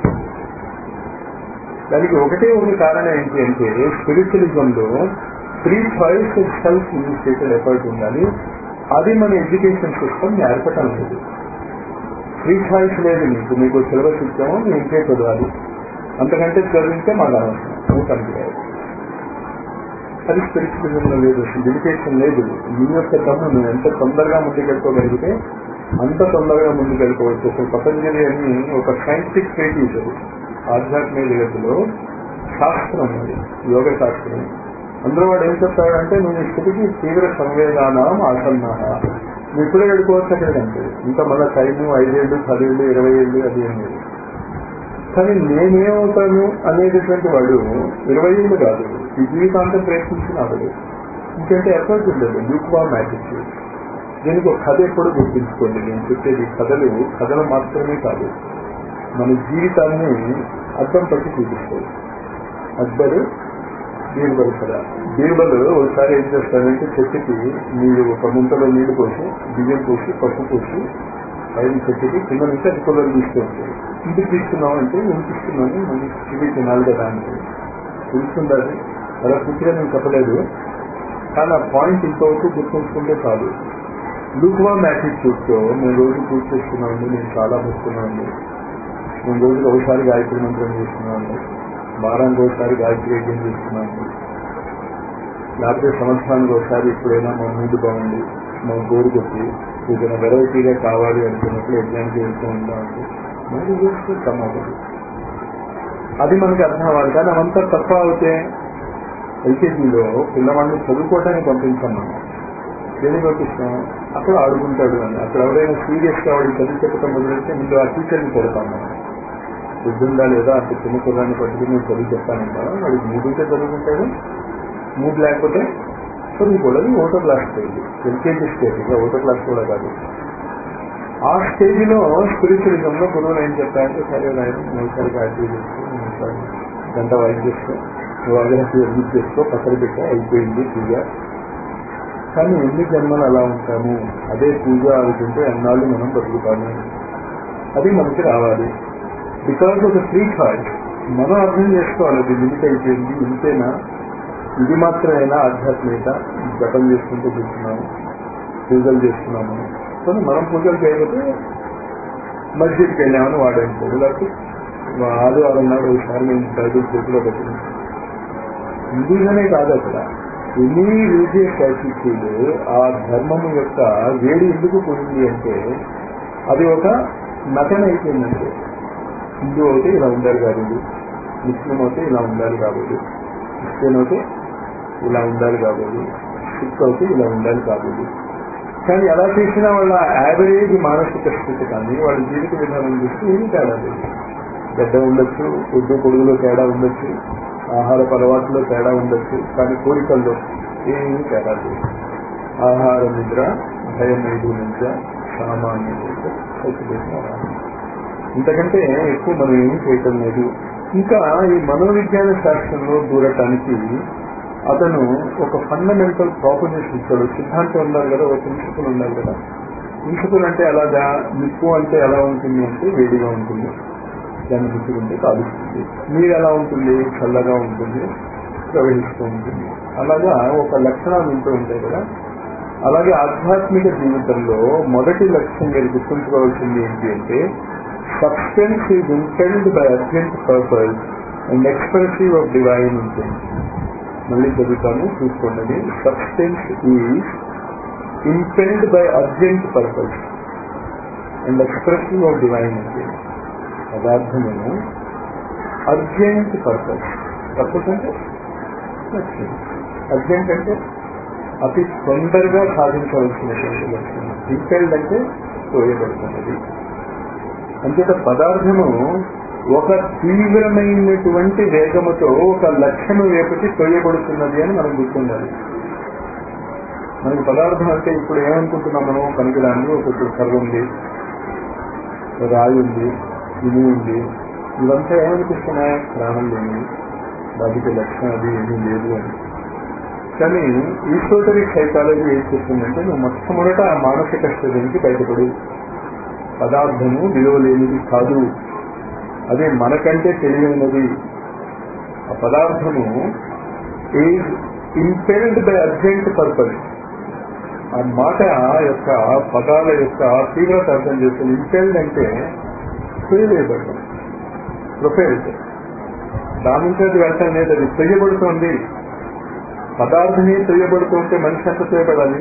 దానికి ఒకటే ఒక కారణం ఏంటి అంటే స్పిరిచువలిజంలో free choice self initiated effort ఉండాలి. అది మన ఎడ్యుకేషన్ సిస్టమ్ నేర్పటం లేదు. ఫ్రీ చాయిస్ లేదు నీకు, నీకు సిలబస్ ఇచ్చామో నువ్వు ఇంకే చదవాలి, అంతకంటే చదివితే మాకు అనవసరం, నువ్వు పనికిరాదు. అది స్పిరిచువలిజంలో లేదు, ఎడ్యుకేషన్ లేదు. నీ యొక్క దమ్ము నువ్వు ఎంత తొందరగా ముందుకెళ్ళిపోగలిగితే అంత తొందరగా ముందుకెళ్ళిపోవచ్చు. అసలు పతంజలి అని ఒక సైంటిఫిక్ ట్రీటీస్, ఆధ్యాత్మిక జగత్తులో శాస్త్రం అది, యోగ శాస్త్రం. అందులో వాడు ఏం చెప్తాడంటే, నువ్వు ఈ స్థితికి తీవ్ర సంవేదానం ఆసన్న, నువ్వు ఇప్పుడే వెళ్ళిపోవచ్చు అక్కడికంటే, ఇంకా మళ్ళీ టైము ఐదేళ్ళు పదేళ్ళు ఇరవై ఏళ్ళు అది ఏం లేదు. కానీ నేనేమవుతాను అనేటటువంటి వాడు ఇరవై ఏళ్ళు కాదు, ఈ జీవితాంతం ప్రయత్నించినాడు. ఇంకంటే ఎఫర్ట్ ఉండదు, లూక్వార్మ్ యాటిట్యూడ్. దీనికి ఒక కథ ఎప్పుడు గుర్తుంచుకోండి. నేను చెప్పేది కథలు కథలు మాత్రమే కాదు, మన జీవితాన్ని అద్దం పట్టి చూపిస్తాయి. అక్బరు బీర్బల్ కదా, బీర్బల్ ఒకసారి ఏం చేస్తాడంటే చెట్టుకి నీళ్ళు ఒక ముంతలో నీళ్లు పోసి బియ్యం పోసి పప్పు పోసి పైన చెట్టుకి కింద నుంచి అది పొలాలు తీస్తూ ఉంటాడు. ఇంటికి తీసుకున్నావు అంటే నేను తీసుకున్నాను, మళ్ళీ ఇది తినాలి కదా అంటే తెలుసుకుండాలి. అలా పూర్తిగా నేను చెప్పలేదు, కానీ ఆ పాయింట్ ఇంతవరకు గుర్తుంచుకుంటే చాలు. లూక్వార్మ్ యాటిట్యూడ్తో మేము రోజు పూజ చేస్తున్నామండి, నేను చాలా మొక్కున్నామండి, నేను రోజుకి ఒకసారి గాయత్రి మంత్రం చేస్తున్నామండి, వారానికి ఒకసారి గాయత్రి యజ్ఞం చేస్తున్నామండి, లేకపోతే సంవత్సరానికి ఒకసారి ఎప్పుడైనా మా మూడు బాగుంది, మా గోరు కొట్టి ఏదైనా వెరైటీగా కావాలి అనుకున్నప్పుడు యజ్ఞానికి వెళ్తూ ఉంటామండి, మరి చేస్తే కమ్మవుతుంది. అది మనకి అర్థం అవ్వాలి. కానీ అవంతా తప్ప అవుతే ఎల్కేజీలో పిల్లవాడిని చదువుకోవటానికి పంపించాం మనం, దేనికి పంపిస్తాం, అక్కడ ఆడుకుంటాడు అని. అక్కడ ఎవరైనా సీరియస్గా వాడికి చదువు చెప్పడం మొదలైతే ముందు ఆ టీచర్ని పెడతాం మనం. బుద్ధుందా లేదా అంత చిన్న కుర్రాన్ని పట్టుకుని నేను చదువు చెప్తానంటారా, వాడికి మూడు ఉంటే చదువుకుంటాడు, మూడు లేకపోతే చదువుకోలేదు. ఓటో క్లాస్ స్టేజ్, ఎల్కేజీ స్టేజ్, ఇక ఓటో క్లాస్ కూడా కాదు. ఆ స్టేజ్లో స్పిరిచువలిజంలో గురువులు ఏం చెప్తారంటే, సరే రాయడం ఒకసారి గాయత్రి చేసుకో, ఒకసారి గంట వాయిస్ చేసుకో, నువ్వు అగ్రహి ఎదుగు చేసుకో, పక్కన పెట్టా, అయిపోయింది పూజ. కానీ ఎన్ని జన్మలు అలా ఉంటాము, అదే పూజ అనుకుంటే అన్నాళ్ళు మనం బతుకుతాము. అది మనకి రావాలి. Because of the free choice మనం అర్థం చేసుకోవాలి. అది లిమిట్ అయిపోయింది, ఇంతేనా, ఇది మాత్రమేనా ఆధ్యాత్మికత, జపం చేసుకుంటూ కూర్చున్నాము, పూజలు చేస్తున్నాము. కానీ మనం పూజలు చేయకపోతే మస్జిద్కి వెళ్ళామని వాడనుకోడు, లేకపోతే ఆదివారం నాడు ఒకసారి మేము బైబిల్ చేతిలో పెట్టింది. హిందూగానే కాదు, అక్కడ ఎనీ రిలీజియస్ యాటిట్యూడ్ ఆ ధర్మము యొక్క వేడి ఎందుకు పోయింది అంటే అది ఒక నటన అయిపోయిందంటే. హిందూ అయితే ఇలా ఉండాలి కాబట్టి, ముస్లిం అయితే ఇలా ఉండాలి కాబట్టి, క్రిస్టియన్ అయితే ఇలా ఉండాలి కాబట్టి, సిక్ అయితే ఇలా ఉండాలి కాబట్టి. కానీ ఎలా చేసినా వాళ్ళ యావరేజ్ మానసిక స్థితి కానీ వాళ్ళ జీవిత విధానం చూస్తే ఏమీ తేడా లేదు. గడ్డ ఉండొచ్చు, పొద్దు పొడుగులో తేడా ఉండొచ్చు, ఆహారపు అలవాటులో తేడా ఉండొచ్చు, కానీ కోరికల్లో ఏమీ తేడా లేదు. ఆహార నిద్ర భయం ఐదు నిద్ర సామాన్య ఇంతకంటే ఎక్కువ మనం ఏమీ చేయటం లేదు. ఇంకా ఈ మనోవిజ్ఞాన శాస్త్రంలో దూరటానికి అతను ఒక ఫండమెంటల్ ప్రాపోజిషన్ ఇచ్చాడు. సిద్ధాంతం ఉండాలి కదా, ఒక ప్రిన్సిపల్ ఉండాలి కదా. ప్రిన్సిపల్ అంటే అలాగా, నిప్పు అంటే ఎలా ఉంటుంది అంటే వేడిగా ఉంటుంది, దాన్ని ముట్టుకుంటే కాలుస్తుంది. నీరు ఎలా ఉంటుంది, చల్లగా ఉంటుంది, ప్రవహిస్తూ ఉంటుంది. అలాగా ఒక లక్షణాలు ఉంటూ ఉంటాయి కదా. అలాగే ఆధ్యాత్మిక జీవితంలో మొదటి లక్ష్యం మీరు గుర్తుంచుకోవాల్సింది ఏంటి అంటే substance is impelled by urgent purpose and expressive of divine intents. మళ్ళీ చదువుతాను, చూసుకోండి. Substance is impelled by urgent purpose and expressive of divine intents. పదార్థము అర్జెంట్ పర్పస్, పర్పస్ అంటే లక్ష్యం, అర్జెంట్ అంటే అతి తొందరగా సాధించవలసినటువంటి లక్ష్యం. ఇంపెల్డ్ అంటే తోయబడుతున్నది. అంచేత పదార్థము ఒక తీవ్రమైనటువంటి వేగముతో ఒక లక్ష్యము వైపుకి తోయబడుతున్నది అని మనం గుర్తుండాలి. మనకి పదార్థం అంటే ఇప్పుడు ఏమనుకుంటున్నాం మనం? పనికిరాని ఒక కర్ర ఉంది, రాయి ఉంది, ఇని ఉంది, ఇవంతా ఏమనిపిస్తున్నాయి? ప్రాణం లేని వాటికి లక్ష్యం అది ఏమీ లేదు అని. కానీ ఈసోటరిక్ సైకాలజీ ఏం చెప్తుందంటే నువ్వు మొట్టమొదట ఆ మానసిక స్థితికి బయటపడు. పదార్థము విలువలేనిది కాదు, అదే మనకంటే తెలియనిది. ఆ పదార్థము is impelled by urgent purpose. ఆ మాట యొక్క పదాల యొక్క తీవ్రత అర్థం చేస్తుంది. ఇంపెల్డ్ అంటే తొయ్యబడటం, ప్రొపెల్డ్. దాని నుంచి అది వెళ్ళటం లేదు, అది తొయ్యబడుతోంది. పదార్థమే తొయ్యబడుతుంటే మనిషి ఎంత తొయ్యబడాలి?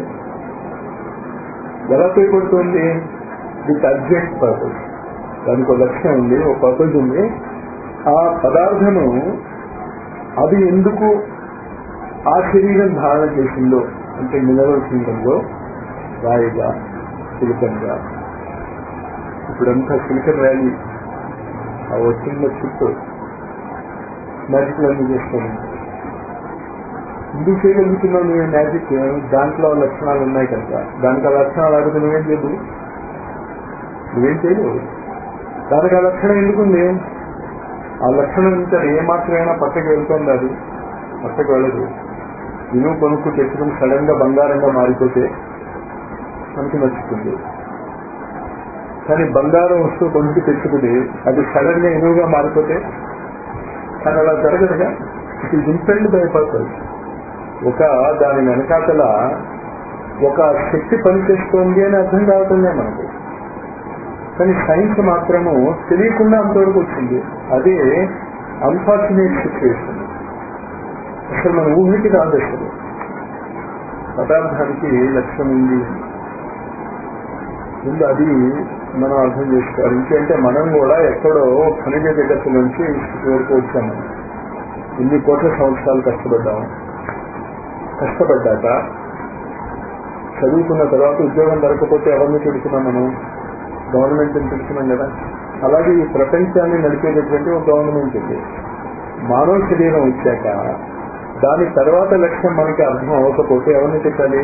ఎలా తొయ్యబడుతుంది? With urgent purpose. దానికి ఒక లక్ష్యం ఉంది, ఒక పర్పస్ ఉంది. ఆ పదార్థము అది ఎందుకు ఆ శరీరం ధారణ చేసిందో అంటే మినరల్ సింగంలో రాయిగా, సిలికన్గా. ఇప్పుడంతా సిలికన్ వ్యాలీ ఆ వచ్చిన చుట్టూ మ్యాజిక్లు అన్ని చేస్తాను. ఎందుకు చేయగలుగుతున్నావు నువ్వు మ్యాజిక్? దాంట్లో లక్షణాలు ఉన్నాయి కనుక. దానికి ఆ లక్షణాలు అడిగితే నువ్వేం చేయదు, నువ్వేం చేయలేవు. దానికి ఆ లక్షణం ఎందుకుంది? ఆ లక్షణం నుంచి అది ఏ మాత్రమైనా పక్కకి వెళ్తుంది, అది పక్కకి వెళ్ళదు. ఇనుము కొనుక్కు తెచ్చుకుని సడన్ గా బంగారంగా మారిపోతే మనకి నచ్చుతుంది. కానీ బంగారం వస్తువు కొనుక్కు తెచ్చుకుని అది సడన్ గా ఇనువుగా మారిపోతే కానీ అలా జరగదుగా. It is impelled by purpose. ఒక దాని వెనకాతల ఒక శక్తి పనిచేస్తోంది అని అర్థం కావటంలే మనకు. కానీ సైన్స్ మాత్రము తెలియకుండా అంతవరకు వచ్చింది. అదే అన్ఫార్చునేట్ సిచ్యువేషన్. అసలు మన ఊహికి రాదు. అసలు పదార్థానికి లక్ష్యం ఉంది ముందు, అది మనం అర్థం చేసుకోవాలి. ఇంకేంటే మనం కూడా ఎక్కడో ఖనిజ జగత్తు నుంచి వరకు వచ్చాము. ఇన్ని కోట్ల సంవత్సరాలు కష్టపడ్డాము. కష్టపడ్డాక చదువుకున్న తర్వాత ఉద్యోగం దొరకపోతే ఎవరిని తిడుతున్నాం మనం? గవర్నమెంట్ని తిడుతున్నాం కదా. అలాగే ఈ ప్రపంచాన్ని నడిపేటటువంటి ఒక గవర్నమెంట్ ఉంది. మానవ శరీరం వచ్చాక దాని తర్వాత లక్ష్యం మనకి అర్థం అవ్వకపోతే ఎవరిని తిట్టాలి?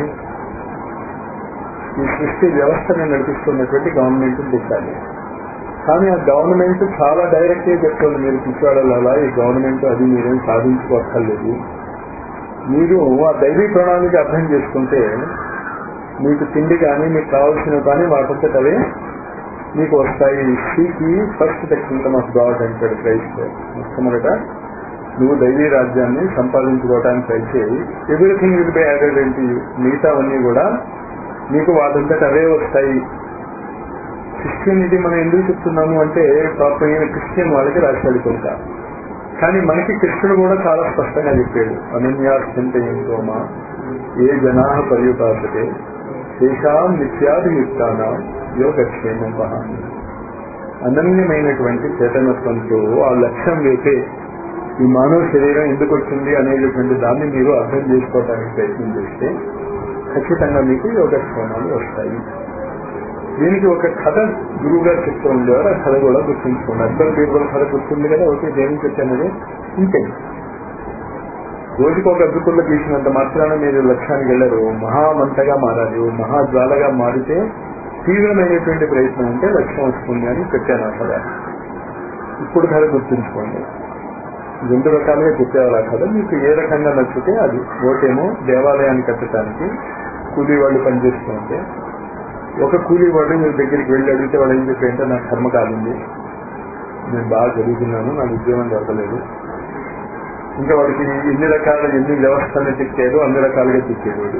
ఈ సృష్టి వ్యవస్థని నడిపిస్తున్నటువంటి గవర్నమెంట్ని తిట్టాలి. కానీ ఆ గవర్నమెంట్ చాలా డైరెక్ట్ గా చెప్తుంది, మీరు పిచ్చివాడాలా, ఈ గవర్నమెంట్ అది మీరేం సాధించుకోక్కర్లేదు. మీరు ఆ దైవీ ప్రణాళిక అర్థం చేసుకుంటే మీకు తిండి కానీ మీకు కావాల్సినవి కానీ వాటితో అవే మీకు వస్తాయి. Seek ye first the kingdom of God అంటాడు క్రైస్ట్. మొట్టమొదట నువ్వు దైవీ రాజ్యాన్ని సంపాదించుకోవడానికి ట్రై చేయి, everything will be added into you. మిగతావన్నీ కూడా మీకు వాటింతట అవే వస్తాయి. క్రిస్టియన్ ఇది మనం ఎందుకు చెప్తున్నాము అంటే పాపం క్రిస్టియన్ వాళ్ళకి రాశాడు కొంత. కానీ మనకి కృష్ణుడు కూడా చాలా స్పష్టంగా చెప్పాడు, అనన్యాస్యంతోమా ఏ జనా పర్యుపాసతే శేషాం నిత్యాధియుక్తానా యోగక్షేమం వహామి. అనన్యమైనటువంటి చేతనత్వంతో ఆ లక్ష్యం వేపే ఈ మానవ శరీరం ఎందుకు వచ్చింది అనేటటువంటి దాన్ని మీరు అర్థం చేసుకోవడానికి ప్రయత్నం చేస్తే ఖచ్చితంగా మీకు యోగక్షేమాలు వస్తాయి. దీనికి ఒక కథ గురువు గారు చెప్తూ ఉండేవారు. ఆ కథ కూడా గుర్తుంచుకోండి. అక్బర్ బీర్బల్ కథ గుర్తుంది కదా. ఓకే, దేనికి చెప్పానది ఇంతే. రోజుకు ఒక అగ్గిపుల్ల గీసినంత మాత్రాన మీరు లక్ష్యానికి వెళ్ళరు, మహామంటగా మారాలి. మహాజ్వాలగా మారితే తీవ్రమైనటువంటి ప్రయత్నం ఉంటే లక్ష్యం వస్తుంది అని చెప్పాను ఆ కథ. ఇప్పుడు కథ గుర్తుంచుకోండి. రెండు రకాలుగా చెప్పేవారు ఆ కథ. మీకు ఏ రకంగా నచ్చితే అది. ఒకటేమో దేవాలయాన్ని కట్టడానికి కూలీ వాళ్ళు పనిచేస్తూ ఉంటే ఒక కూలీ వాడు మీరు దగ్గరికి వెళ్ళి అడిగితే వాడు ఏం చెప్పారంటే నాకు కర్మ కాలింది, నేను బాగా చదువుకున్నాను, నాకు ఉద్యోగం దొరకలేదు. ఇంకా వాడికి ఎన్ని రకాల ఎన్ని వ్యవస్థలను తిట్టాడు అన్ని రకాలుగా తిట్టేవాడు.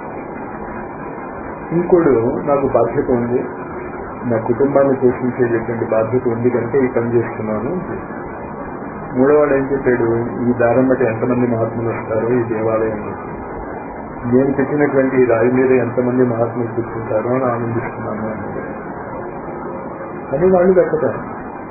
ఇంకోడు నాకు బాధ్యత ఉంది, నా కుటుంబాన్ని పోషించేటటువంటి బాధ్యత ఉంది కనుక ఈ పని చేస్తున్నాను. మూడోవాడు ఏం చెప్పాడు, ఈ దారం బట్టి ఎంతమంది మహాత్ములు వస్తారో ఈ దేవాలయంలో, నేను పెట్టినటువంటి ఈ రాయి మీద ఎంతమంది మహాత్ములు కూర్చుంటారో అని ఆనందిస్తున్నాను అన్నది. అని వాళ్ళు పెట్టతారు.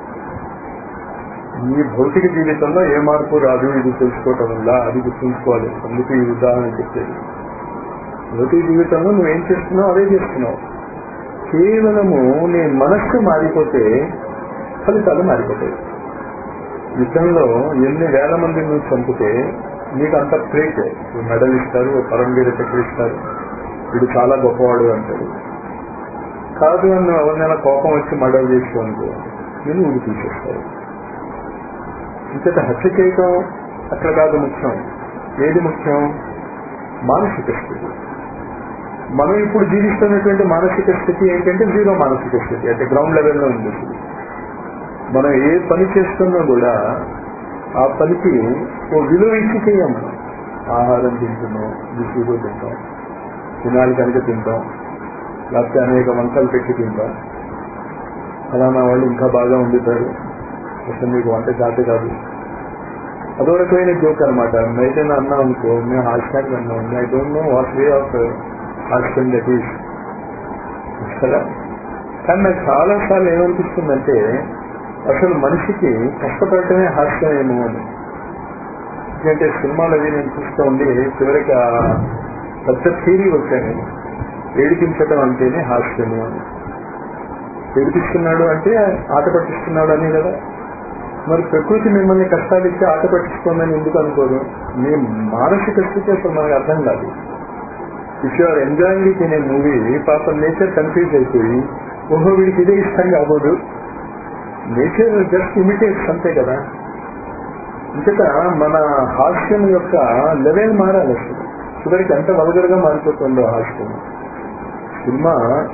ఈ భౌతిక జీవితంలో ఏ మార్పు రాదు ఇది తెలుసుకోవటం వల్ల, అది గుర్తుంచుకోవాలి. అందుకు ఈ ఉదాహరణ చెప్పేది. ప్రతి జీవితంలో నువ్వేం చేస్తున్నావు అదే చేస్తున్నావు. కేవలము నీ మనస్సు మారిపోతే ఫలితాలు మారిపోతాయి. యుద్ధంలో ఎన్ని వేల మంది నువ్వు చంపితే నీకు అంత ప్రేట్, మెడల్ ఇస్తారు, పరమవీర చక్ర ఇస్తారు, వీడు చాలా గొప్పవాడు అంటారు. కాదు అని ఎవరినైనా కోపం వచ్చి మర్డర్ చేసుకోనుకో నేను ఊడి తీసేస్తారు. ఇంకట హత్య చేయటం అక్కడ కాదు ముఖ్యం. ఏది ముఖ్యం? మానసిక స్థితి. మనం ఇప్పుడు జీవిస్తున్నటువంటి మానసిక స్థితి ఏంటంటే జీరో మానసిక స్థితి, అంటే గ్రౌండ్ లెవెల్లో ఉంది. మనం ఏ పని చేస్తున్నా కూడా ఆ పనికి ఓ విలువ ఇచ్చి చేయం. మనం ఆహారం తింటున్నాం, బిస్కీలు తింటాం, తినాలి కనుక తింటాం, లేకపోతే అనేక వంటలు పెట్టి తింటాం. ఫలానా వాళ్ళు ఇంకా బాగా వండుతారు, అసలు మీకు వంట చేత కాదు, అదో రకమైన జోక్ అనమాట. నైట్ అన్నాం అనుకో, మేము హాస్యానికి అన్నాం, I don't know what way of హాస్యం దట్ ఈస్ కదా. కానీ నాకు చాలాసార్లు ఏమనిపిస్తుందంటే అసలు మనిషికి కష్టపడటమే హాస్యం ఏమో అని. ఎందుకంటే సినిమాలు అవి నేను చూస్తూ ఉండి చివరికి ఆ పెద్ద థీరీ వచ్చాను, ఏడిపించడం అంటేనే హాస్యము అని. ఏడిపిస్తున్నాడు అంటే ఆట పట్టిస్తున్నాడు అని కదా. మరి ప్రకృతి మిమ్మల్ని కష్టాలు ఇచ్చి ఆట పట్టిస్తుందని ఎందుకు అనుకోరు? మీ మానసిక స్థితి అసలు మనకు అర్థం కాదు. If you are enjoying it in a movie, పాపం నేచర్ కన్ఫ్యూజ్ అయిపోయి ఓహో వీడికి ఇదే ఇష్టం కాబోదు, నేచర్ జస్ట్ ఇమిటేట్స్ అంతే కదా. ఇంకట మన హాస్యం యొక్క లెవెల్ మారాలి. అసలు చివరికి ఎంత వల్గర్గా మారిపోతుందో హాస్యం. సినిమా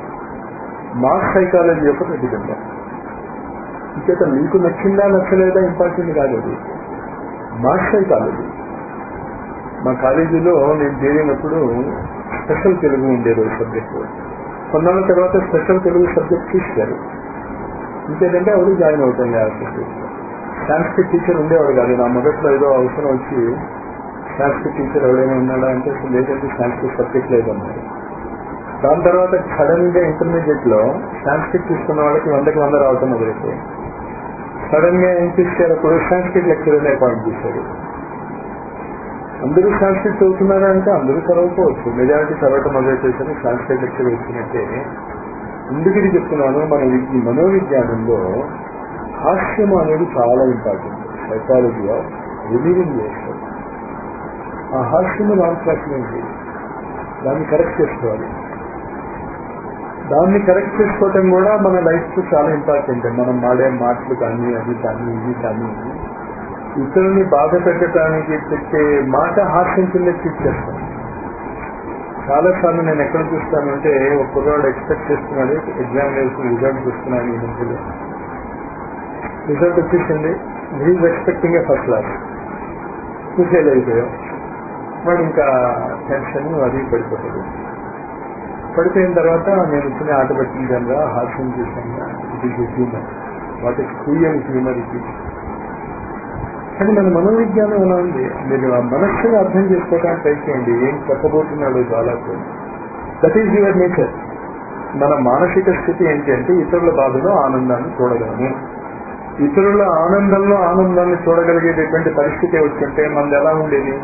మాస్ సైకాలజీ యొక్క ప్రతిబింబం. ఇంకేత మీకు నచ్చిందా నచ్చలేదా ఇంపార్టెంట్ కాదు, అది మాస్ సైకాలజీ. మా కాలేజీలో నేను చేరినప్పుడు స్పెషల్ తెలుగు ఉండేది సబ్జెక్టు. కొన్నాళ్ళ తర్వాత స్పెషల్ తెలుగు సబ్జెక్ట్ తీశారు. ఇంకేంటంటే ఎవరు జాయిన్ అవుతాయి ఆ సబ్జెక్ట్. సాంస్క్రిట్ టీచర్ ఉండేవాడు కాదు. నా మొదట్లో ఏదో అవసరం వచ్చి సాంస్క్రిట్ టీచర్ ఎవరైనా ఉన్నాడా అంటే అసలు లేదంటే సాంస్క్రిట్ సబ్జెక్ట్ లేదన్నారు. దాని తర్వాత సడన్ గా ఇంటర్మీడియట్ లో సాంస్క్రిట్ తీసుకున్న వాళ్ళకి వందకి వంద రావటం మొదలైతే సడన్ గా ఏం చేశారు, అప్పుడు సాంస్క్రిట్ లెక్చరర్ని అపాయింట్ చేశారు. అందరూ సాంస్క్రిట్ చదువుతున్నారా అంటే అందరూ చదవకపోవచ్చు, మెజారిటీ చదవటం మొదలెట్టేసరి సాంస్క్రిట్ లెక్చర్ వచ్చినట్టే. ఎందుకు ఇది చెప్తున్నాను, మన ఈ మనోవిజ్ఞానంలో హాస్యము అనేది చాలా ఇంపార్టెంట్. సైకాలజీ ఆఫ్ రిలీవింగ్ చేస్తారు. ఆ హాస్యము నాన్ ఫ్లాక్మెంట్, దాన్ని కరెక్ట్ చేసుకోవాలి. దాన్ని కరెక్ట్ చేసుకోవటం కూడా మన లైఫ్ చాలా ఇంపార్టెంట్. మనం మాడే మాటలు కానీ అది కానీ ఇది కానీ ఇతరుల్ని బాధ పెట్టడానికి పెట్టే మాట హాస్యం కింద ట్రీట్ చేస్తాం. చాలాసార్లు నేను ఎక్కడ చూస్తానంటే ఒక కుర్రాడు ఎక్స్పెక్ట్ చేస్తున్నాడు, ఎగ్జామినేషన్ రిజల్ట్ చూస్తున్నాను ఈ మధ్యలో. రిజల్ట్ వచ్చేసింది, he is expecting a first class, నువ్వు ఫెయిల్ అయిపోయావు. వాడు ఇంకా టెన్షన్ అది పడిపోతాడు. పడిపోయిన తర్వాత నేను ఇచ్చిన ఆట పట్టించానుగా, హాస్యం చేశానుగా, ఇది humour, what is cruel humour ఇది. కానీ మన మనోవిజ్ఞానం ఎలా ఉంది, మీరు ఆ మనస్సుని అర్థం చేసుకోవడానికి ట్రై చేయండి. ఏం చెప్పబోతున్నాడు జాలాకు, దట్ ఈజ్ యువర్ నేచర్. మన మానసిక స్థితి ఏంటి అంటే ఇతరుల బాధలో ఆనందాన్ని చూడగలము. ఇతరుల ఆనందంలో ఆనందాన్ని చూడగలిగేటటువంటి పరిస్థితి వచ్చింటే మనది ఎలా ఉండేది,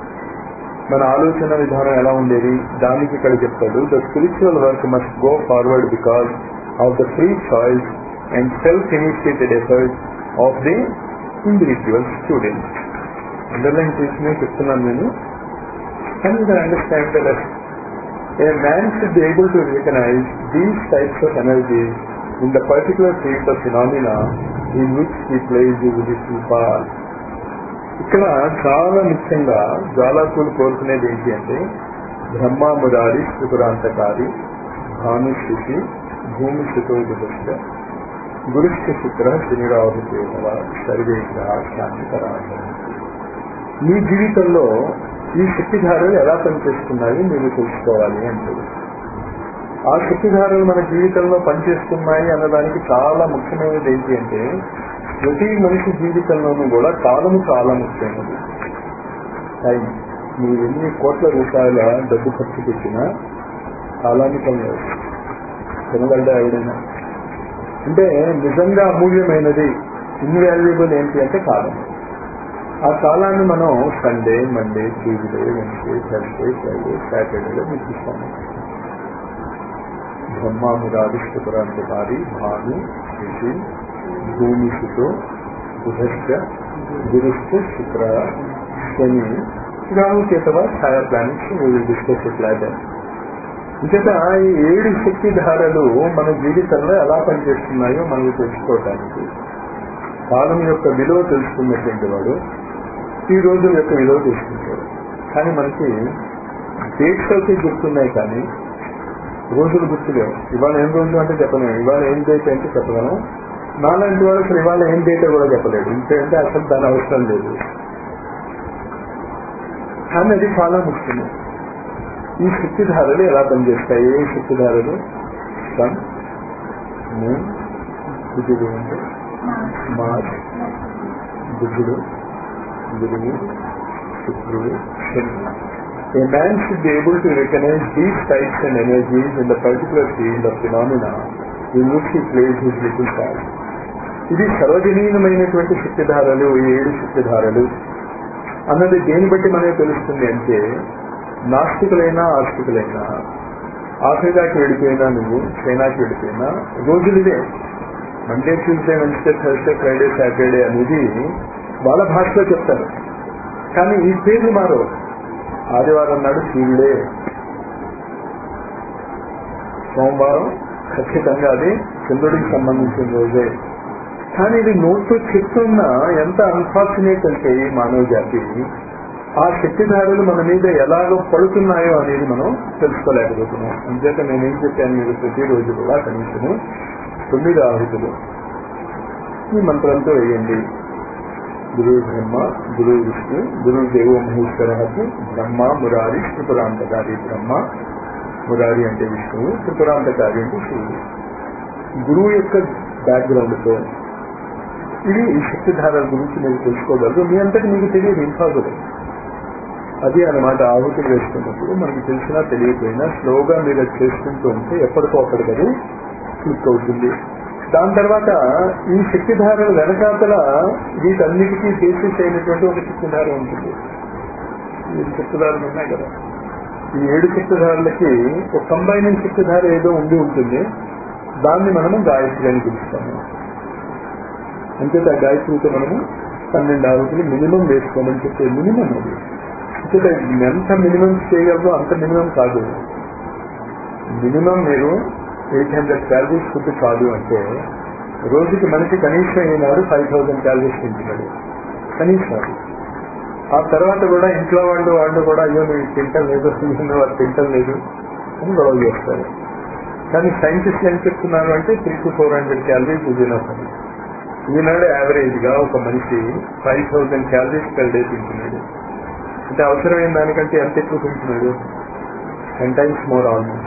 మన ఆలోచన విధానం ఎలా ఉండేది. దానికి ఇక్కడ చెప్తాడు, the spiritual work must go forward because of the free choice and self initiated effort of the individual student. Underline చేసినే చెప్తున్నాను నేను. Can you understand that a man should be able to recognize these types of energies in the particular field of phenomena in which he plays his little part. ఇక్కడ చాలా ముఖ్యంగా జ్వాలాకులు కోరుకునేది ఏంటి అంటే బ్రహ్మామురారి త్రిపురాంతకారి భానుస్థితి భూమి స్థితోపదృష్ట గురుస్థ శుక్ర శనిరాహు కేవల సర్వేగ్రహ శాంతికరా. మీ జీవితంలో ఈ శక్తిధారలు ఎలా పనిచేస్తున్నాయి మీరు తెలుసుకోవాలి అంటారు. ఆ శక్తిధారలు మన జీవితంలో పనిచేస్తున్నాయి అన్నదానికి చాలా ముఖ్యమైనది ఏంటి అంటే ప్రతి మనిషి జీవితంలోనూ కూడా కాలము చాలా ముఖ్యమైనది. టైం. మీరు ఎన్ని కోట్ల రూపాయల డబ్బు ఖర్చు పెట్టినా కాలాన్ని పని తినగలడా ఎవడైనా? అంటే నిజంగా అమూల్యమైనది ఇన్వాల్యుబుల్ ఏంటి అంటే కాలం. ఆ కాలాన్ని మనం Sunday, Monday, Tuesday, Wednesday, Thursday, Friday, సాటర్డేలో చూపిస్తాము. బ్రహ్మ మురారి శుక్రాంతకారి భాను శశి భూమి సుతో బుధశ్చ గురుశ్చ శుక్ర శని రాహు కేతవ ఛాయా ప్లానెట్స్ డిస్కస్ ఇట్లాగా. ఇంకట ఈ ఏడు శక్తి ధారలు మన జీవితంలో ఎలా పనిచేస్తున్నాయో మనకు తెలుసుకోవటానికి, కాలం యొక్క విలువ తెలుసుకున్నటువంటి వాడు ఈ రోజుల యొక్క విలువ తెలుసుకుంటాడు. కానీ మనకి డేట్స్ అయితే గుర్తున్నాయి, కానీ రోజులు గుర్తులేవు. ఇవాళ ఏం రోజు అంటే చెప్పలేము, ఇవాళ ఏం డేట్ అంటే చెప్పగలం. నాలాంటి వాడు అసలు ఇవాళ ఏం డేట్ కూడా చెప్పలేడు. ఇంకేంటే అసలు దాని అవసరం లేదు. కానీ అది చాలా ముఖ్యం. ఈ శక్తిధారలు ఎలా పనిచేస్తాయి? ఏ శక్తిధారలు? సన్, మూన్, బుధుడు అంటే మార్స్, బుధుడు, గురువు, శుక్రుడు, శని. A man should be able to recognize these types and energies in the particular field of phenomena in which he plays his little part. ఇది సర్వజనీయమైనటువంటి శక్తిధారలు, ఈ ఏడు శక్తిధారలు అన్నది దేని బట్టి మనకు తెలుస్తుంది అంటే, నాస్తికులైనా ఆస్తికులైనా, ఆఫ్రికాకి వెళ్ళిపోయినా, నువ్వు చైనాకి వెళ్ళిపోయినా రోజులు ఇదే. Monday, Tuesday, Wednesday, Thursday, Friday, Saturday అనేది వాళ్ళ భాషలో చెప్తారు. కానీ ఈ పేర్లు మారో. ఆదివారం నాడు సూర్యుడే, సోమవారం ఖచ్చితంగా అది చంద్రుడికి సంబంధించిన రోజే. కానీ ఇది నోట్తో చెప్తున్నా ఎంత అన్ఫార్చునేట్ అంటే ఈ మానవ జాతి, ఆ శక్తిధారలు మన మీద ఎలాగో పడుతున్నాయో అనేది మనం తెలుసుకోలేకపోతున్నాం. అంచేత నేనేం చెప్పాను, మీరు ప్రతిరోజు కూడా కనీసము తొమ్మిది ఆహుతులు ఈ మంత్రంతో వేయండి. గురు బ్రహ్మ, గురు విష్ణు, గురు దేవో మహేశ్వర, బ్రహ్మ మురారి త్రిపురాంతకారి. బ్రహ్మ మురారి అంటే విష్ణువు, త్రిపురాంతకారి అంటే శివుడు. గురువు యొక్క బ్యాక్గ్రౌండ్తో ఇది ఈ శక్తిధారల గురించి మీరు తెలుసుకోగలరు. మీ అంతటి మీకు తెలియదు, ఇంపాసిబుల్. అది అన్నమాట. ఆహుతులు వేసుకున్నప్పుడు మనకు తెలిసినా తెలియకపోయినా స్లోగా మీరు అది చేసుకుంటూ ఉంటే ఎప్పటికో అప్పటికది క్లిక్ అవుతుంది. దాని తర్వాత ఈ శక్తిధారల వెనకాతల వీటన్నిటికీ బేసిస్ అయినటువంటి ఒక శక్తిధార ఉంటుంది. ఏడు శక్తిధారలు ఉన్నాయి కదా, ఈ ఏడు శక్తిధారలకి ఒక కంబైనింగ్ శక్తిధార ఏదో ఉండి ఉంటుంది. దాన్ని మనము గాయత్రి అని పిలుస్తాము. అంచేత ఆ గాయత్రితో మనము పన్నెండు ఆహుతులు మినిమం వేసుకోమని చెప్పే మినిమం అది. అంచేత ఎంత మినిమం చేయగలరో అంత మినిమం కాదు. మినిమం మీరు ఎయిట్ హండ్రెడ్ క్యాలరీస్ ఫుడ్ కాదు అంటే, రోజుకి మనిషి కనీసం ఈనాడు ఫైవ్ థౌసండ్ క్యాలరీస్ తింటున్నాడు కనీసం. ఆ తర్వాత కూడా ఇంట్లో వాళ్ళు వాళ్ళు కూడా అయ్యో నువ్వు తింటం లేదు, వాళ్ళు తింటం లేదు అని గొడవ చేస్తారు. కానీ సైంటిస్ట్ ఏం చెప్తున్నారు అంటే three to four hundred calories ఇదినప్పుడు. ఈనాడు యావరేజ్ గా ఒక మనిషి five thousand calories per day తింటున్నాడు. అంటే అవసరమైన దానికంటే ఎంత ఎక్కువ తింటున్నాడు? Ten times more almost.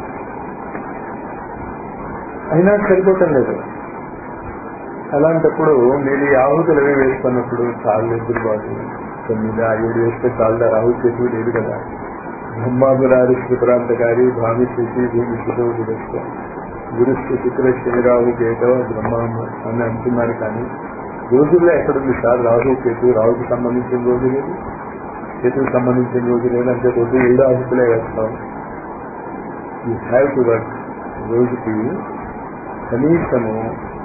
అయినా సరిపోవటం లేదు. అలాంటప్పుడు మీరు ఈ ఆహుతులు అవి వేసుకున్నప్పుడు చాలా ఎదురు బాగు తొమ్మిది ఏడు వేస్తే చాలా రాహు చేతులు లేదు కదా. బ్రహ్మామురారి శ్రీప్రాంతకారి భావి శశి భూమి సుతో గురుస్తూ గురుస్తు శుక్ర శనిరాహు కేతవ బ్రహ్మ అని అంటున్నారు. కానీ రోజుల్లో ఎక్కడుంది సార్ రాహు కేతు? రాహుకి సంబంధించిన రోజు లేదు, కేతుకు సంబంధించిన రోజు లేదు. అంటే రోజు ఏడు ఆహుతులే వేస్తాం. You have to work. రోజుకి కనీసము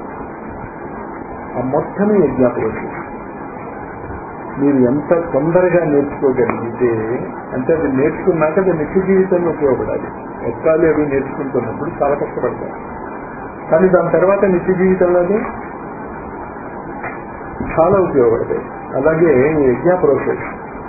ఆ మొత్తమే యజ్ఞ ప్రాసెస్ మీరు ఎంత తొందరగా నేర్చుకోగలిగితే, అంటే అది నేర్చుకున్నాక అది నిత్య జీవితంలో ఉపయోగపడాలి. ఎక్కాలి అవి నేర్చుకుంటున్నప్పుడు చాలా కష్టపడతాం, కానీ దాని తర్వాత నిత్య జీవితంలో అది చాలా ఉపయోగపడతాయి. అలాగే యజ్ఞ ప్రాసెస్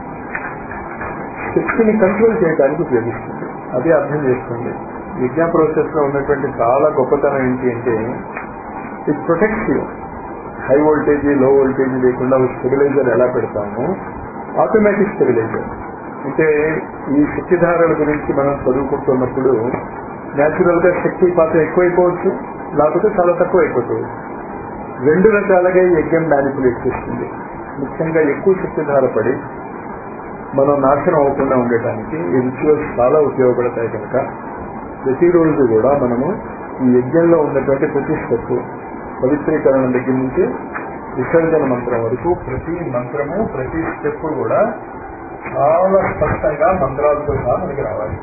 శక్తిని కంట్రోల్ చేయడానికి ఉపయోగిస్తుంది. అదే అర్థం చేసుకోండి. యజ్ఞ ప్రాసెస్ లో ఉన్నటువంటి చాలా గొప్పతనం ఏంటి అంటే, it protects you. High voltage low voltage లేకుండా ఒక స్టెబిలైజర్ ఎలా పెడతామో, ఆటోమేటిక్ స్టెబిలైజర్. అంటే ఈ శక్తిధారల గురించి మనం చదువుకుంటున్నప్పుడు న్యాచురల్ గా శక్తి పాత్ర ఎక్కువైపోవచ్చు, లేకపోతే చాలా తక్కువ అయిపోతుంది. రెండు రకాలుగా ఈ యజ్ఞం మ్యానిపులేట్ చేస్తుంది. ముఖ్యంగా ఎక్కువ శక్తిధార పడి మనం నాశనం అవ్వకుండా ఉండటానికి ఈ రిచువల్స్ చాలా ఉపయోగపడతాయి. కనుక ప్రతిరోజు కూడా మనము ఈ యజ్ఞంలో ఉన్నటువంటి ప్రతి స్టెప్ పవిత్రీకరణ దగ్గర నుంచి విసర్జన మంత్రం వరకు ప్రతి మంత్రము ప్రతి స్టెప్ కూడా చాలా స్పష్టంగా మంత్రాలతో సహా మనకి రావాలి.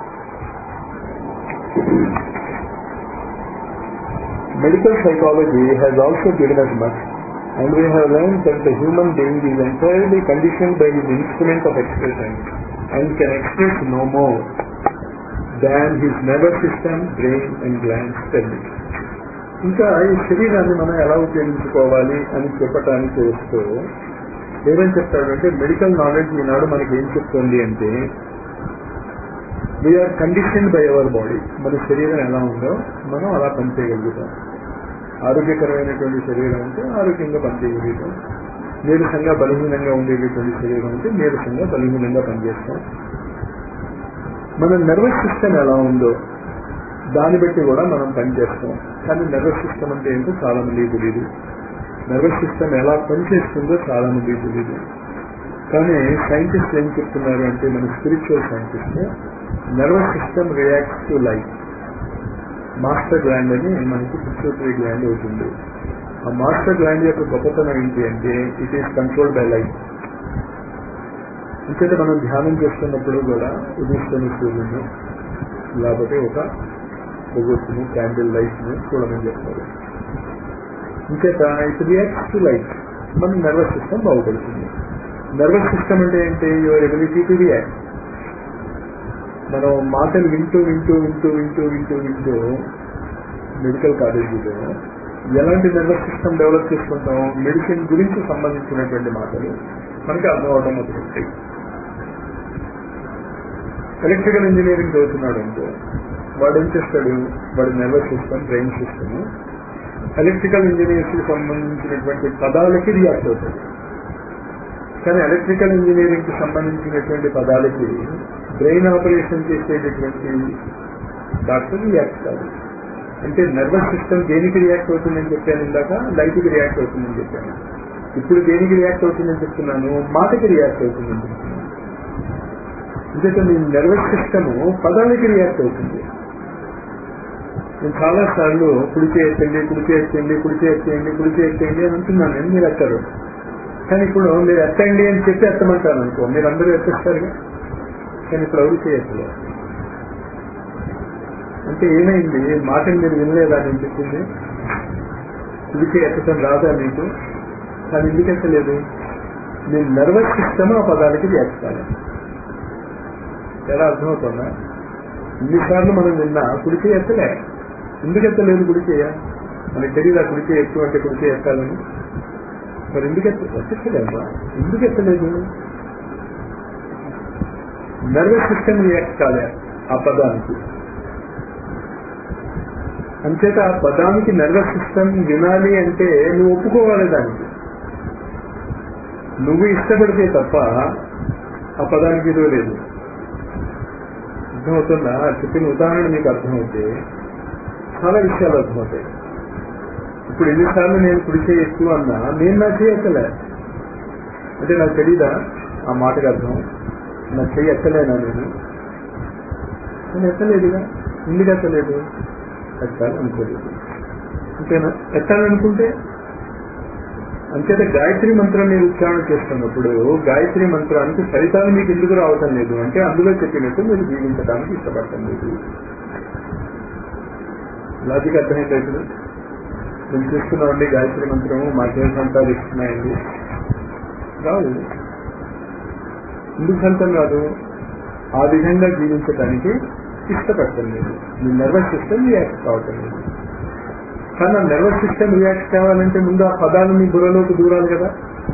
Medical psychology has also given us much, and we have learned that the human being is entirely conditioned by his instrument of expression and can express no more than his nervous system, brain and glands permit. ఇంకా ఈ శరీరాన్ని మనం ఎలా ఉపయోగించుకోవాలి అని చెప్పటానికి వస్తూ ఏమని చెప్తాడంటే, మెడికల్ నాలెడ్జ్ ఈనాడు మనకి ఏం చెప్తుంది అంటే, we are conditioned by our body. మన శరీరం ఎలా ఉందో మనం అలా పనిచేయగలుగుతాం. ఆరోగ్యకరమైనటువంటి శరీరం అంటే ఆరోగ్యంగా పనిచేయగలుగుతాం, నీరసంగా బలహీనంగా ఉండేటటువంటి శరీరం అంటే నీరసంగా బలహీనంగా పనిచేస్తాం. మన నర్వస్ సిస్టమ్ ఎలా ఉందో దాన్ని బట్టి కూడా మనం పనిచేస్తాం. కానీ నర్వస్ సిస్టమ్ అంటే ఏంటో చాలా మందికి తెలియదు, నర్వస్ సిస్టమ్ ఎలా పనిచేస్తుందో చాలా మందికి తెలియదు. కానీ సైంటిస్ట్ ఏం చెప్తున్నారు అంటే, మన spiritual scientist, nervous system reacts to life. Master gland అని మనకి పిట్యూటరీ గ్లాండ్ అవుతుంది. ఆ మాస్టర్ గ్లాండ్ యొక్క గొప్పతనం ఏంటి అంటే, it is controlled by life. ఇంకైతే మనం ధ్యానం చేస్తున్నప్పుడు కూడా ఉదయిస్తున్న సూర్యుని లేకపోతే ఒక పొగొట్టుని క్యాండిల్ లైట్ ని చూడమని చెప్తారు. ఇంకేత ఇట్ రియాక్ట్స్ టు లైఫ్. మన నర్వస్ సిస్టమ్ బాగుపడుతుంది. నర్వస్ సిస్టమ్ అంటే ఏంటి? Your ability to react. మనం మాటలు వింటూ వింటూ వింటూ వింటూ వింటూ వింటూ మెడికల్ కాలేజీలో ఎలాంటి నర్వస్ సిస్టమ్ డెవలప్ చేసుకుంటాం? మెడిసిన్ గురించి సంబంధించినటువంటి మాటలు మనకి అర్థం అవడం మొదలవుతాయి. ఎలక్ట్రికల్ ఇంజనీరింగ్ చదువుతున్నాడు అంటే వాడు ఏం చేస్తాడు? వాడి nervous system, brain system electrical engineers కి సంబంధించినటువంటి పదాలకి రియాక్ట్ అవుతాయి. కానీ ఎలక్ట్రికల్ ఇంజనీరింగ్ కి సంబంధించినటువంటి పదాలకి బ్రెయిన్ ఆపరేషన్ చేసేటటువంటి డాక్టర్ రియాక్ట్ కాదు. అంటే నర్వస్ సిస్టమ్ దేనికి రియాక్ట్ అవుతుందని చెప్పాను ఇందాక? లైట్కి రియాక్ట్ అవుతుందని చెప్పాను. ఇప్పుడు దేనికి రియాక్ట్ అవుతుందని చెప్తున్నాను? మాటకి రియాక్ట్ అవుతుందని చెప్తున్నాను. ఇంకైతే మీ నర్వస్ సిస్టమ్ పదాలకి రియాక్ట్ అవుతుంది. నేను చాలా సార్లు కుడికి ఎత్తండి, కుడికి ఎత్తండి, కుడికి ఎత్తేయండి, కుడికి ఎత్తేయండి అని అంటున్నాను నేను, మీరు ఎత్తారు. కానీ ఇప్పుడు మీరు ఎత్తండి అని చెప్పి ఎత్తమంటాను అనుకో, మీరు అందరూ ఎత్తేస్తారుగా. కానీ ఇప్పుడు ఎవరు చేయట్లేదు. అంటే ఏమైంది? మాటలు మీరు వినలేదా నేను చెప్పింది? కుడికి ఎత్తడం రాదా మీకు? కానీ ఎందుకు ఎత్తలేదు? మీ నర్వస్ సిస్టమ్ ఆ పదాలకి రియాక్ట్ కాదు. ఎలా అర్థమవుతుందా? ఇన్నిసార్లు మనం విన్నా కుడికి ఎత్తలే. ఎందుకు ఎత్తలేదు కుడికేయ? మనకి తెలియదా కుడికే ఎత్తు అంటే కుడికే ఎత్తాలని? మరి ఎందుకు ఎత్త ఎత్తలేదా? ఎందుకు ఎత్తలేదు? నర్వస్ సిస్టమ్ రియాక్ట్ కాలే ఆ పదానికి. అంచేత ఆ పదానికి నర్వస్ సిస్టమ్ వినాలి అంటే నువ్వు ఒప్పుకోవాలి దానికి. నువ్వు ఇష్టపడితే తప్ప ఆ పదానికి విలువ లేదు. అర్థమవుతుందా? చెప్పిన ఉదాహరణ మీకు అర్థమవుతే చాలా విషయాలు అర్థమవుతాయి. ఇప్పుడు ఎన్నిసార్లు నేను కుడిచే ఎక్కువ అన్నా నేను నా చేయి ఎత్తలే అంటే నాకు తెలీదా ఆ మాటకు అర్థం? నా చెయ్యి ఎత్తలేనా నేను? నేను ఎత్తలేదుగా. ఎందుకు ఎత్తలేదు? ఎత్తాలి అనుకోలేదు. అంతేనా? ఎత్తాలనుకుంటే అంచేత గాయత్రి మంత్రం మీరు ఉచ్చారణ చేస్తున్నప్పుడు గాయత్రి మంత్రానికి ఫలితాలు మీకు ఎందుకు రావటం లేదు అంటే అందులో చెప్పినట్టు మీరు జీవించడానికి ఇష్టపడటం లేదు. లాజిక్ అర్థమైంది. ఇప్పుడు మేము చూస్తున్నామండి గాయత్రి మంత్రము మాకేం ఫలితాలు ఇస్తున్నాయండి, రావు. ఎందుకు ఫలితం రాదు? ఆ విధంగా జీవించడానికి ఇష్టపడటం లేదు. మీ నర్వస్ సిస్టమ్ రియాక్ట్ కావటం లేదు. కానీ ఆ నర్వస్ సిస్టమ్ రియాక్ట్ కావాలంటే ముందు ఆ పదాలు మీ బుర్రలోకి దూరాలి కదా.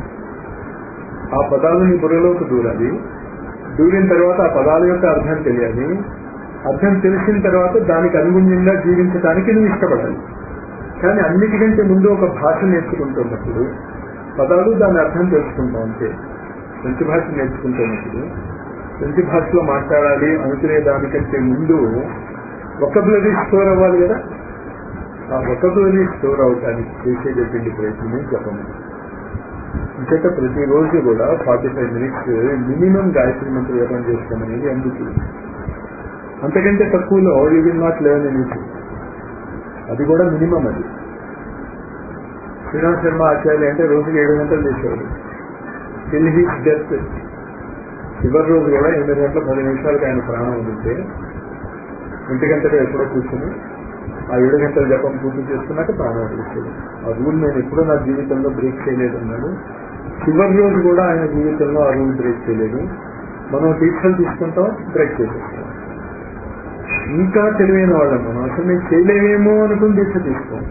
ఆ పదాలు మీ బుర్రలోకి దూరాలి. దూరిన తర్వాత ఆ పదాల యొక్క అర్థం తెలియాలి. అర్థం తెలిసిన తర్వాత దానికి అనుగుణ్యంగా జీవించడానికి నువ్వు ఇష్టపడాలి. కానీ అన్నిటికంటే ముందు ఒక భాష నేర్చుకుంటున్నప్పుడు పదాలు దాని అర్థం తెలుసుకుంటాం. అంతే. ఫ్రెంచ్ భాష నేర్చుకుంటున్నప్పుడు ఫ్రెంచ్ భాషలో మాట్లాడాలి అనుకునే దానికంటే ముందు వొకాబులరీ స్టోర్ అవ్వాలి కదా. ఆ వొకాబులరీ స్టోర్ అవడానికి చేసేటటువంటి ప్రయత్నమే చెప్పము. ఇంకేత ప్రతిరోజు కూడా forty five minutes minimum Gayatri మంత్ర జపం చేస్తాం అనేది అందుకు. అంతకంటే తక్కువలో you will not learn anything. అది కూడా మినిమం. అది శ్రీరామ్ శర్మ ఆచార్య అంటే రోజుకి ఏడు గంటలు చేసేవాడు. టిల్ హిస్ డెత్, చివరి రోజు కూడా ఎనిమిది గంటల పది నిమిషాలకు ఆయన ప్రాణం ఉంటే ఒంటి గంటగా ఎప్పుడో కూర్చొని ఆ ఏడు గంటల జపం పూర్తి చేసుకున్నాక ప్రాణం వదిలేసేది. ఆ రూల్ నేను ఎప్పుడూ నా జీవితంలో బ్రేక్ చేయలేదన్నాడు. చివరి రోజు కూడా ఆయన జీవితంలో ఆ రూల్ బ్రేక్ చేయలేదు. మనం టీచర్లు తీసుకుంటాం, బ్రేక్ చేసేస్తాం. ఇంకా తెలివైన వాళ్ళం మనం, అసలు మేము చేయలేమేమో అనుకుని దీక్ష తీసుకోం.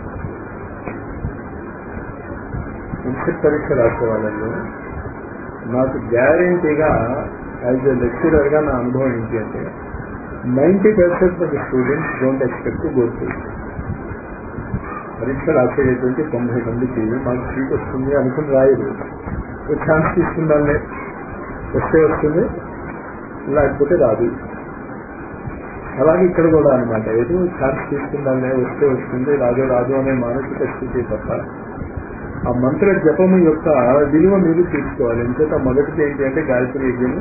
ఎంసెట్ పరీక్ష రాసే వాళ్ళలో నాకు గ్యారంటీగా యాజ్ ఎ లెక్చరర్గా నా అనుభవం ఏంటి అంటే ninety percent of the students don't expect to go through. పరీక్ష రాసేటటువంటి తొంభై మందికి మాకు సీట్ వస్తుంది అనుకుని రాయదు. ఒక ఛాన్స్ తీసుకుందాంలే, వస్తే వస్తుంది లేకపోతే రాదు. అలాగే ఇక్కడ కూడా అనమాట, ఏదో ఛాన్స్ తీసుకుందాంలే, వస్తే వస్తుంది, రాదు రాదు అనే మానసిక స్థితి తప్ప ఆ మంత్ర జపము యొక్క విలువ మీరు తీసుకోవాలి. ఇంకొక మొదటిది ఏంటి అంటే గాయత్రి యజ్ఞం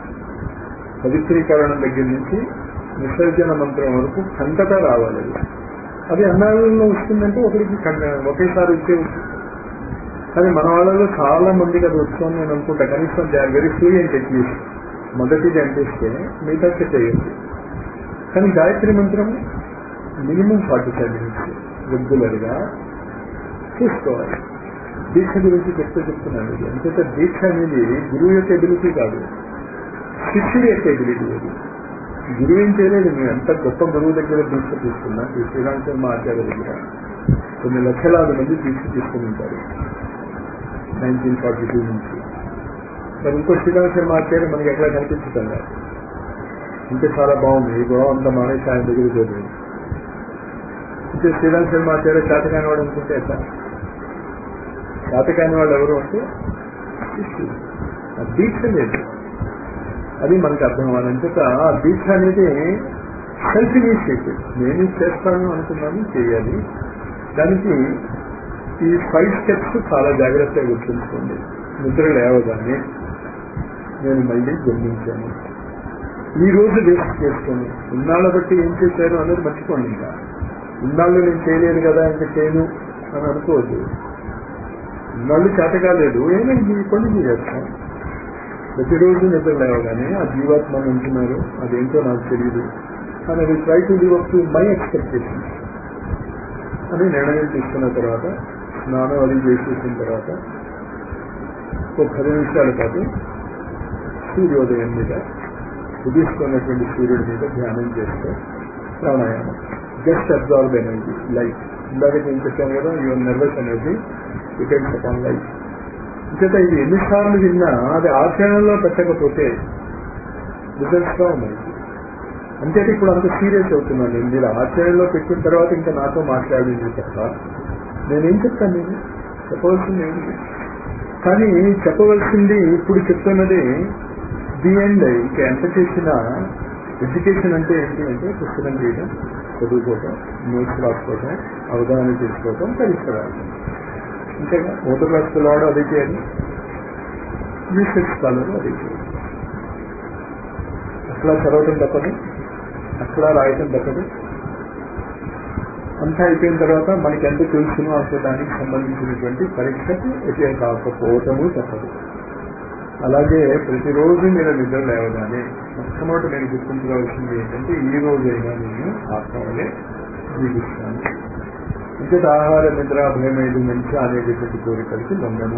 పవిత్రీకరణం దగ్గర నుంచి విసర్జన మంత్రం వరకు కంటత రావాలి. అది అన్నాళ్ళలో వస్తుందంటే ఒకరికి ఒకేసారి వచ్చే వస్తుంది. కానీ మన వాళ్ళలో చాలా మందికి అది వస్తుంది నేను అనుకుంటా. కనీసం they are very fluent at least. మొదటిది అంటిస్తే మిగతా చేయొచ్చు. కానీ గాయత్రి మంత్రం మినిమం ఫార్టీ ఫైవ్ మినిట్స్ రెగ్యులర్గా చూసుకోవాలి. దీక్ష గురించి చెప్తూ చెప్తున్నాను. అంతేత దీక్ష అనేది గురువు యొక్క ఎబిలిటీ కాదు, శిష్యుడి యొక్క ఎబిలిటీ. అది గురువు ఏం చేయలేదు. మీరు ఎంత గొప్ప గురువు దగ్గర దీక్ష తీసుకున్నా, ఈ శ్రీరామ్ శర్మ ఆచార్య దగ్గర కొన్ని లక్షలాది మంది దీక్ష తీసుకుని ఉంటారు నైన్టీన్ ఫార్టీ టూ నుంచి. మరి ఇంకో శ్రీరామ్ శర్మ ఆచార్య మనకి ఎక్కడ కనిపించటంగా ఇంకే చాలా బాగుంది. ఈ గొడవ అంతా మానేసి ఆయన దగ్గర పోతుంది. ఇంకే శ్రీరామ్ శర్మ ఆచార్య చేతకాని వాడు అనుకుంటే ఎట్లా? చేతకాని వాళ్ళు ఎవరు అంటే శిష్యుడు. ఆ దీక్ష లేదు, అది మనకు అర్థం అవ్వాలంటే ఆ దీక్ష అనేది సెల్ఫ్ ఇనిషియేటివ్. నేను చేస్తాను అనుకున్నాను, చేయాలి. దానికి ఈ ఫైవ్ స్టెప్స్ చాలా జాగ్రత్తగా గుర్తుంచుకోండి. నిద్ర లేవగానే నేను మళ్ళీ గమనించాను, ఈ రోజు వేస్ట్ చేసుకోను, ఇన్నాళ్ళ బట్టి ఏం చేశాను అనేది మర్చిపోండి. ఇంకా ఇన్నాళ్ళు నేను చేయలేదు కదా ఇంకా చేయను అని అనుకోవద్దు. ఇన్నాళ్ళు చేత కాలేదు, ఏమైంది కొన్ని చేస్తాను. ప్రతిరోజు నిద్ర లేవగానే ఆ జీవాత్మను అంటున్నారు, అదేంటో నాకు తెలియదు, కానీ అది try to live up to my expectation అని నిర్ణయం తీసుకున్న తర్వాత స్నానం అది చేసేసిన తర్వాత ఒక పది నిమిషాల పాటు సూర్యోదయం మీద ఉదయిస్తున్నటువంటి సూర్యుడి మీద ధ్యానం చేస్తే ప్రాణాయామం. Just absorb energy, light. ఇందాక నేను చెప్పాను కదా, your nervous energy depends upon light. ఇంకైతే ఇది ఎన్నిసార్లు విన్నా అది ఆచరణలో పెట్టకపోతే రిజల్ట్స్ గా ఉన్నాయి. అంతేతే ఇప్పుడు అంత సీరియస్ అవుతున్నాను. మీరు ఆచరణలో పెట్టిన తర్వాత ఇంకా నాతో మాట్లాడింది తప్ప నేనేం చెప్తాను? నేను చెప్పవలసింది ఏంటి? కానీ చెప్పవలసింది ఇప్పుడు చెప్తున్నది ది ఎండ్. ఇంకా ఎంత చేసినా ఎడ్యుకేషన్ అంటే ఏంటి అంటే పుస్తకం చేయడం, చదువుకోవటం, నోట్స్ రాసుకోవటం, అవగాహన చేసుకోవటం, పరీక్ష రావటం. అంతేగా ఓటర్ క్లాస్ పిల్లవాడు అదే చేయాలి, రీసెర్చ్ స్కాలర్ అదే చేయాలి. అట్లా చదవటం తప్పదు, అట్లా రాయటం తప్పదు. అంతా అయిపోయిన తర్వాత మనకి ఎంత తెలుసునో అసలు దానికి సంబంధించినటువంటి పరీక్షకు ఎటే కాకపోవటము తప్పదు. అలాగే ప్రతిరోజు మీరు నిద్ర లేవగానే మొట్టమొదటి నేను గుర్తించవలసింది ఏంటంటే ఈ రోజైనా నేను ఆత్మవలే జీవిస్తాను. ఇంకటి ఆహార నిద్ర భయమేది మంచి అనేటటువంటి కోరికలకి లొంగను.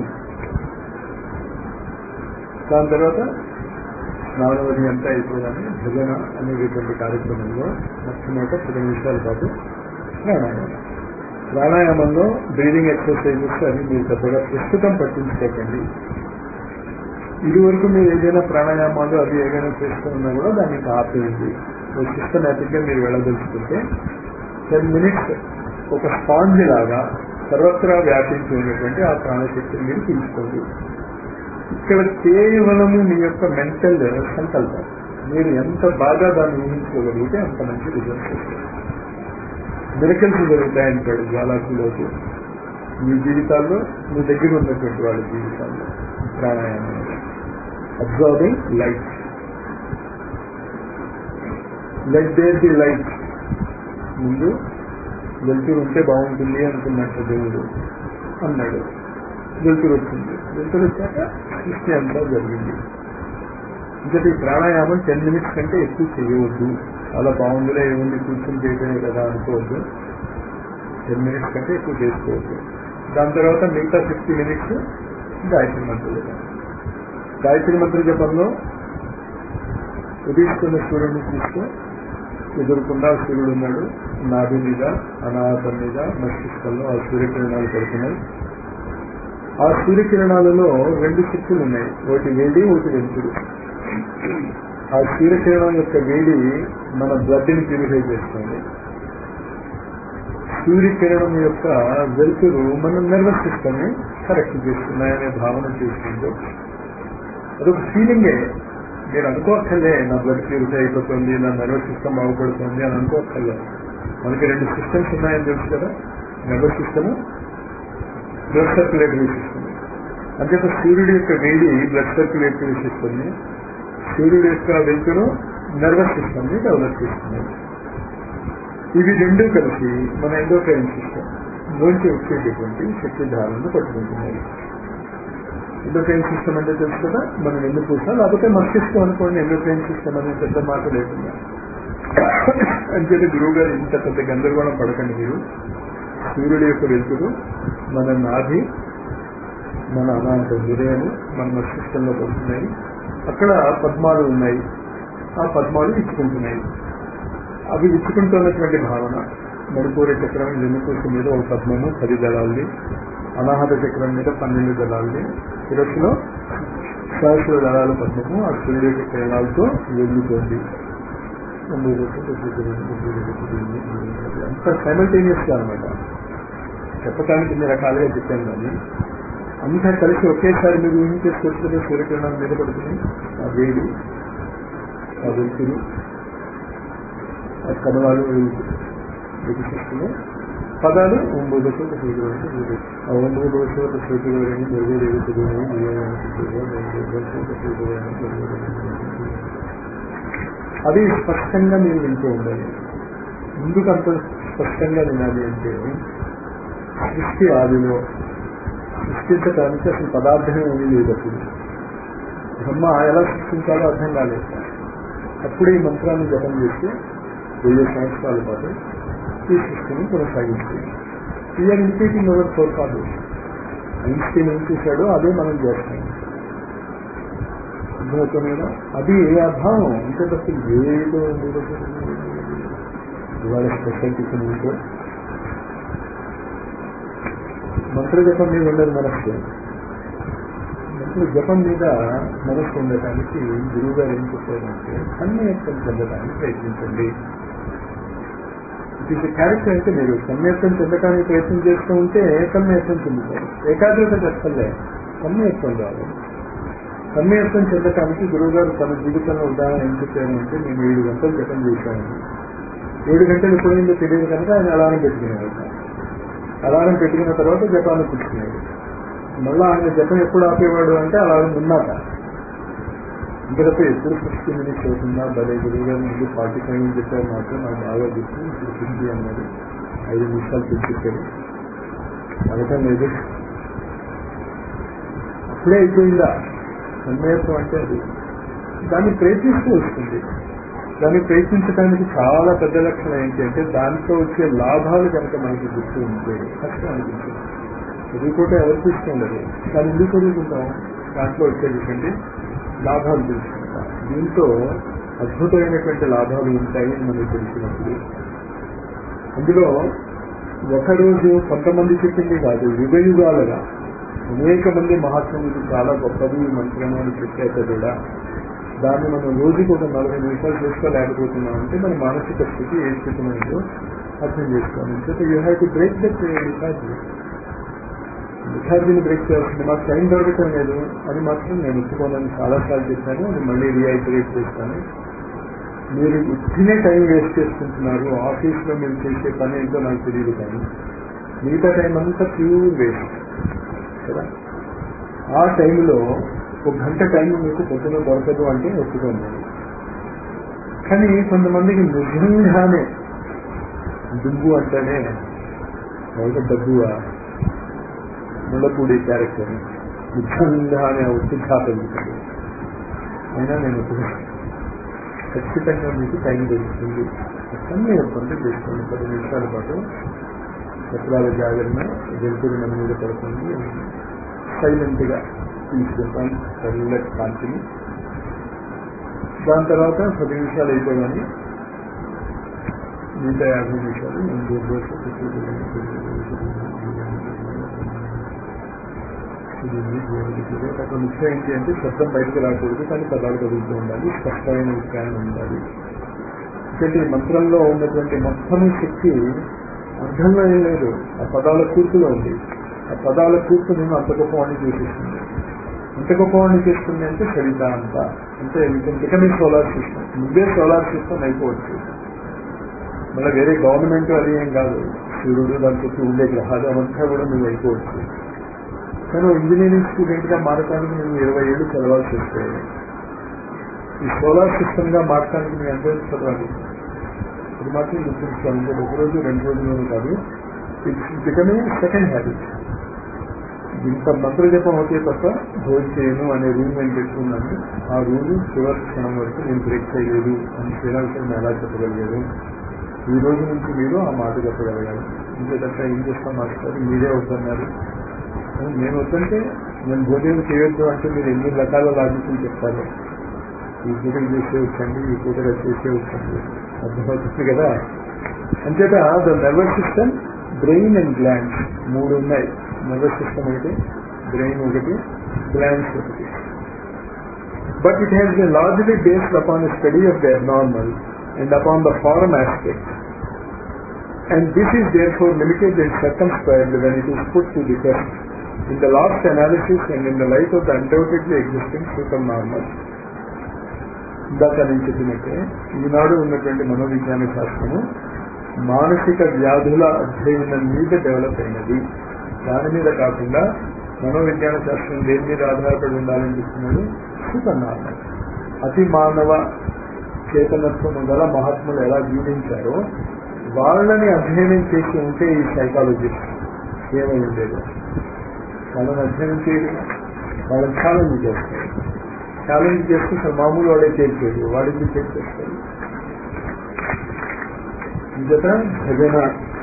దాని తర్వాత స్నానవధి అంతా అయిపోగానే భజన అనేటటువంటి కార్యక్రమంలో మొట్టమొదట పది నిమిషాల పాటు ప్రాణాయామం. ప్రాణాయామంలో బ్రీదింగ్ ఎక్సర్సైజెస్ అవి మీరు పెద్దగా ప్రస్తుతం పట్టించుకోకండి. ఇదివరకు మీరు ఏదైనా ప్రాణాయామాలు అవి ఏదైనా చేస్తున్నా కూడా దాన్ని ఆపేయండి. సిస్టమేటిక్ గా మీరు వెళ్ళదలుచుకుంటే టెన్ మినిట్స్ ఒక స్పాంజ్ లాగా సర్వత్రా వ్యాపించినటువంటి ఆ ప్రాణశక్తిని మీరు తీసుకోండి. ఇక్కడ కేవలము మీ యొక్క మెంటల్ సంకల్పం, మీరు ఎంత బాగా దాన్ని ఊహించుకోగలిగితే అంత మంచి రిజల్ట్స్ వస్తాయి. మిరకల్స్ జరుగుతాయంటాడు జ్వాలాకులోకి మీ జీవితాల్లో, మీ దగ్గర ఉన్నటువంటి వాళ్ళ జీవితాల్లో. ప్రాణాయామం observing light, let there be light. ముందు వెళ్తూ ఉంటే బాగుంటుంది అనుకున్నట్టు దేవుడు అన్నాడు. వెలుతురు వచ్చింది. వెలుతురు వచ్చాక సృష్టి అంతా జరిగింది. ఇంకా ఈ ప్రాణాయామం టెన్ మినిట్స్ కంటే ఎక్కువ చేయవద్దు. చాలా బాగుందిలే, ఏముంది కూర్చొని చేయటమే కదా అనుకోవద్దు. టెన్ మినిట్స్ కంటే ఎక్కువ చేసుకోవద్దు. దాని తర్వాత మిగతా ఫిఫ్టీ మినిట్స్ గాయత్రి మంత్ర జపం. గాయత్రి మంత్ర జపంలో ఉదయిస్తున్న సూర్యుడిని చూస్తూ ఎదురుకుండా సూర్యుడు ఉన్నాడు. నాభి మీద, అనాహతం మీద, మస్తిష్కంలో ఆ సూర్యకిరణాలు పడుతున్నాయి. ఆ సూర్యకిరణాలలో రెండు శక్తులు ఉన్నాయి, ఒకటి వేడి, ఒకటి వెలుతురు. ఆ సూర్యకిరణం యొక్క వేడి మన బ్లడ్ ని ప్యూరిఫై చేస్తుంది. సూర్యకిరణం యొక్క వెలుతురు మన నర్వస్ సిస్టమ్ ని కరెక్ట్ చేస్తున్నాయనే భావన చేస్తుందో అదొక ఫీలింగే. మీరు అనుకోక్కర్లే నా బ్లడ్ ప్యూరిఫై అయిపోతుంది, నా నర్వస్ సిస్టమ్ బాగుపడుతుంది అని అనుకోక్కర్లే. మనకి రెండు సిస్టమ్స్ ఉన్నాయని తెలుసు కదా, nervous system, blood circulatory system. అంతేత సూర్యుడి యొక్క వేడి బ్లడ్ సర్క్యులేటరీ సిస్టమ్ ని, సూర్యుడి యొక్క వెలుతురు నర్వస్ సిస్టమ్ ని డెవలప్ చేస్తున్నాయి. ఇవి రెండూ కలిసి మన ఎండోక్రైన్ సిస్టమ్ లోంచి వచ్చేటటువంటి శక్తి ధారణను పట్టుకుంటున్నాయి. ఎండోక్రైన్ సిస్టమ్ అంటే తెలుసు కదా, మనం వెన్నుపూస లేకపోతే మస్తిష్కం అనుకోండి. ఎండోక్రైన్ సిస్టమ్ అనే పెద్ద మాట లేకుండా అంచేత గురువు గారు ఇంత పెద్ద గందరగోళం పడకండి మీరు. సూర్యుడి యొక్క వెలుతురు మన నాభి, మన అనాహత హృదయాలు, మన మస్తిష్కంలో పడుతున్నాయి. అక్కడ పద్మాలు ఉన్నాయి, ఆ పద్మాలు ఇచ్చుకుంటున్నాయి. అవి ఇచ్చుకుంటున్నటువంటి భావన మణిపూర చక్రం వెన్నుపూస మీద ఒక పద్మము పది దళాలని, అనాహత చక్రం మీద పన్నెండు దళాలని, శిరస్సులో సహస్ర దళాల పద్మము ఆ సూర్యుడి యొక్క కిరణాలతో వెలుగుతోంది. అంత సైమల్టేనియస్ గా అనమాట. చెప్పటానికి ఇన్ని రకాలుగా చెప్పాను, కానీ అంతా కలిసి ఒకేసారి మీరు ఊహించేసుకొచ్చుకునే సూర్యకిరణాలు మీద పడుతున్నాయి. ఆ వేడి, ఆ వెలుతురు, ఆ కమలాలు వెలుగుతున్నాయి. పదాలు ఓంబోధతో ఆ ఓంబోధతో సూర్యుని అది స్పష్టంగా మీరు వింటూ ఉండాలి. ఎందుకు అంత స్పష్టంగా వినాలి అంటే, సృష్టి ఆదిలో సృష్టించడానికి అసలు పదార్థం ఏమీ లేదు. అప్పుడు బ్రహ్మ ఎలా సృష్టించాలో అర్థం కాలేదు. అప్పుడే ఈ మంత్రాన్ని జపం చేస్తే వెయ్యి సంవత్సరాల పాటు ఈ సృష్టిని కొనసాగించింది. We are impeding our forefathers. Einstein ఏం చేశాడో అదే మనం చేస్తాం. అర్థమవుతుందా? అది ఏ అభావం అంటే తప్ప ఏదో ఇవాళ స్పెషల్ టిఫిన్ ఉంటే మంత్ర జపం మీద ఉండదు మనస్సు. మంత్ర జపం మీద మనస్సు ఉండటానికి గురువు గారు ఏం చెప్పారంటే, సన్నియత్తం చెందడానికి ప్రయత్నించండి. It is character. అంటే మీరు సన్నియత్తం చెందడానికి ప్రయత్నం చేస్తూ ఉంటే సన్నియత్తం చెందుతారు. ఏకాగ్రత చెప్పలే, సన్నియత్తం రావాలి. సన్నియత్తం చెందటానికి గురువు గారు తన జీవితంలో ఉదాహరణ ఏం చెప్పారు అంటే, నేను ఏడు గంటలు జపం చేశాను. ఏడు గంటలు ఎప్పుడైందో తెలియదు కనుక ఆయన అలారం పెట్టుకునేవాడు. అలారం పెట్టుకున్న తర్వాత జపాన్ని కూర్చున్నాడు. మళ్ళా ఆయన జపం ఎప్పుడు ఆపేవాడు అంటే అలారం ఉన్నాక. ఇంకడప ఎప్పుడు ఫిఫ్టీ మినిట్స్ అవుతుందా, భలే గురువు గారు ముందు ఫార్టీ ఫైవ్ అని చెప్పారు, మాత్రం నాకు బాగా గుర్తు. ఇప్పుడు ఫిఫ్టీ అన్నారు, ఐదు నిమిషాలు పెంచుతారు అవటం లేదు. అప్పుడే అయిపోయిందా సన్నియత్వం అంటే? అది దాన్ని ప్రయత్నిస్తూ వస్తుంది. దాన్ని ప్రయత్నించడానికి చాలా పెద్ద లక్షణం ఏంటి అంటే, దాంట్లో వచ్చే లాభాలు కనుక మనకి గుర్తు ఉంటే కష్టం అనిపించింది. చదువుకోవటం ఎవరికి ఇష్టం ఉండదు, కానీ ఎందుకు చదువుకుంటాం? దాంట్లో వచ్చేటువంటి లాభాలు తెలుసుకుంటాం. దీంతో అద్భుతమైనటువంటి లాభాలు ఉంటాయి మనకు తెలిసినప్పుడు. అందులో ఒకరోజు కొంతమంది చెప్పింది కాదు, యుగ యుగాలుగా అనేక మంది మహాత్ములు చాలా గొప్పది ఈ మంత్రము అని చెప్పాక కూడా దాన్ని మనం రోజుకి ఒక నలభై నిమిషాలు చేసుకోలేకపోతున్నాం అంటే మన మానసిక స్థితి ఏ స్థితిలో ఉందో అర్థం చేసుకోవాలి. So you have to break that lethargy. లిథార్జీని బ్రేక్ చేయాల్సింది. మాకు టైం దొరకటం లేదు అది మాత్రం నేను ఒప్పుకోనని చాలాసార్లు చెప్పాను. అది మళ్ళీ రీఐటరేట్ చేస్తాను. మీరు ఇచ్చినే టైం వేస్ట్ చేసుకుంటున్నారు. ఆఫీస్లో మీరు చేసే పని ఏంటో నాకు తెలియదు, కానీ మిగతా టైం అంతా ప్యూర్ వేస్ట్ కదా. ఆ టైంలో ఒక గంట టైం మీకు పొద్దున దొరకదు అంటే ఒప్పుకోండి. కానీ కొంతమందికి నిజంగానే దుబ్బు అంటేనే ఒక డబ్బుగా ముళ్ళపూడి క్యారెక్టర్ నిజంగా అనే ఉత్సాహ పెరుగుతుంది. అయినా నేను ఖచ్చితంగా మీకు టైం దొరుకుతుంది. అన్నీ ఏర్పడి చేసుకోండి. పది నిమిషాల పాటు చక్రాల జాగరణ వెలుతురు మన మీద పడుతుంది. సైలెంట్గా తీసుకుంటాం చల్లటి కాంతిని. దాని తర్వాత పది నిమిషాలు అయిపోగానే మిగతా యాభై నిమిషాలు అక్కడ ముఖ్యం ఏంటి అంటే శబ్దం బయటకు రాకూడదు, కానీ పదాలు కదులుతూ ఉండాలి, స్పష్టమైన విషయాన్ని ఉండాలి. ఎందుకంటే ఈ మంత్రంలో ఉన్నటువంటి మొత్తం శక్తి అర్థంలో ఏం లేదు, ఆ పదాల కూర్పులో ఉంది. ఆ పదాల కూర్పు నేను అంత గొప్పవాడిని చూపిస్తుంది. అంత గొప్పవాడిని చేస్తుంది అంటే సరిత అంత అంటే బికమ్ సోలార్ సిస్టమ్. ముందే సోలార్ సిస్టమ్ అయిపోవచ్చు. మళ్ళీ వేరే గవర్నమెంట్ అది ఏం కాదు, సూర్యుడు దాని చుట్టూ ఉండే గ్రహాలు అవంతా కూడా నువ్వు అయిపోవచ్చు. కానీ ఇంజనీరింగ్ స్టూడెంట్గా మారటానికి నువ్వు ఇరవై ఏళ్ళు చదవాల్సి వస్తే ఈ సోలార్ సిస్టమ్గా మారటానికి నేను ఎంత చదవాలి అది మాత్రం గుర్తుంచుకోవాలంటే ఒకరోజు రెండు రోజుల్లోనూ కాదు. It's becoming second habit. ఇంత మంత్ర జపం అవుతే తప్ప భోజనం చేయను అనే రూల్ నేను పెట్టుకున్నాను. ఆ రూలు చివరి క్షణం వరకు నేను బ్రేక్ చేయలేదు అని శ్రీరామచంద్ర ఎలా చెప్పగలిగారు. ఈ రోజు నుంచి మీరు ఆ మాట చెప్పగలిగారు. ఇంకేదంటే ఏం చేస్తాం మాట్లాడారు, మీరే వద్దన్నారు. నేను వద్దంటే నేను భోజనం చేయొద్దు అంటే మీరు ఎన్ని రకాల లాజిక్లు చెప్తారు. ఈ పూటలు చేసే వచ్చండి, ఈ పూటగా చేసే వచ్చండి, అర్థమవుతుంది కదా. అంచేత the nervous system, brain and glands మూడు ఉన్నాయి. నర్వస్ సిస్టమ్ ఒకటి, బ్రెయిన్ ఒకటి, గ్లాండ్స్ ఒకటి. But it has been largely based upon the study of the abnormal and upon the foreign aspect, and this is therefore limited and circumscribed when it is put to the test in the last analysis and in the light of the undoubtedly existing supernormal. ఇందాక నేను చెప్పినట్టే ఈనాడు ఉన్నటువంటి మనోవిజ్ఞాన శాస్త్రము మానసిక వ్యాధుల అధ్యయనం మీద డెవలప్ అయినది. దాని మీద కాకుండా మనోవిజ్ఞాన శాస్త్రం దేని మీద ఆధారపడి ఉండాలని చెప్తున్నది, సూపర్నార్మల్. అతి మానవ చేతనత్వం గల మహాత్ములు ఎలా జీవించారో వాళ్ళని అధ్యయనం చేసి ఉంటే ఈ సైకాలజిస్ట్ ఏమై ఉండేది. వాళ్ళని అధ్యయనం చేయదు, వాళ్ళని ఛాలెంజ్ చేస్తారు. ఛాలెంజ్ చేస్తే అసలు మామూలు వాడే చేసేది, వాడికి చేసేస్తారు. ఇంకట భజన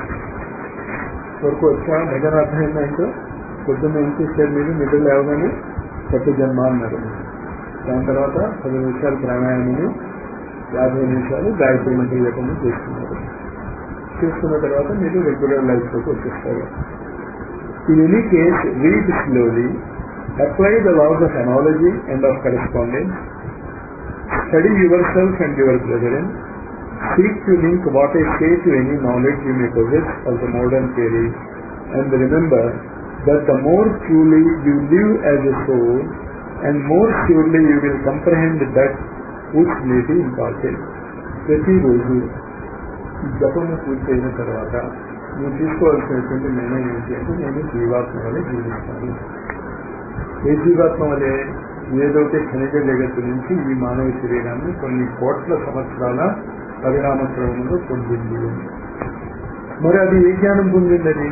వరకు వచ్చా. భజన అధ్యయనం ఏంటో పొద్దున్న ఏం చేశారు మీరు, నిద్ర లేవగానే కొత్త జన్మ అన్నారు. దాని తర్వాత పది నిమిషాలు ప్రాణాయామని, యాభై నిమిషాలు గాయత్రి మంత్రి జపము చేస్తున్నారు. చేసుకున్న తర్వాత మీరు రెగ్యులర్ లైఫ్లోకి వచ్చేస్తారు. In any case read slowly, apply the laws of analogy and of correspondence, study yourself and your brethren, seek to link what I say to any knowledge you may possess of the modern theory, and remember that the more truly you live as a soul, and more surely you will comprehend that which may be important. ప్రతిరోజు ఈ జపము పూర్తయిన తర్వాత నువ్వు తీసుకోవాల్సినటువంటి నిర్ణయం ఏంటి అంటే, నేను జీవాత్మ వలె జీవిస్తాను. ఏ జీవాత్మ వలె? ఏదైతే ఖనిజ జగత్తు నుంచి ఈ మానవ శరీరాన్ని కొన్ని కోట్ల సంవత్సరాల పరిణామ క్రమంలో పొందింది. మరి అది ఏ జ్ఞానం పొందింది? అది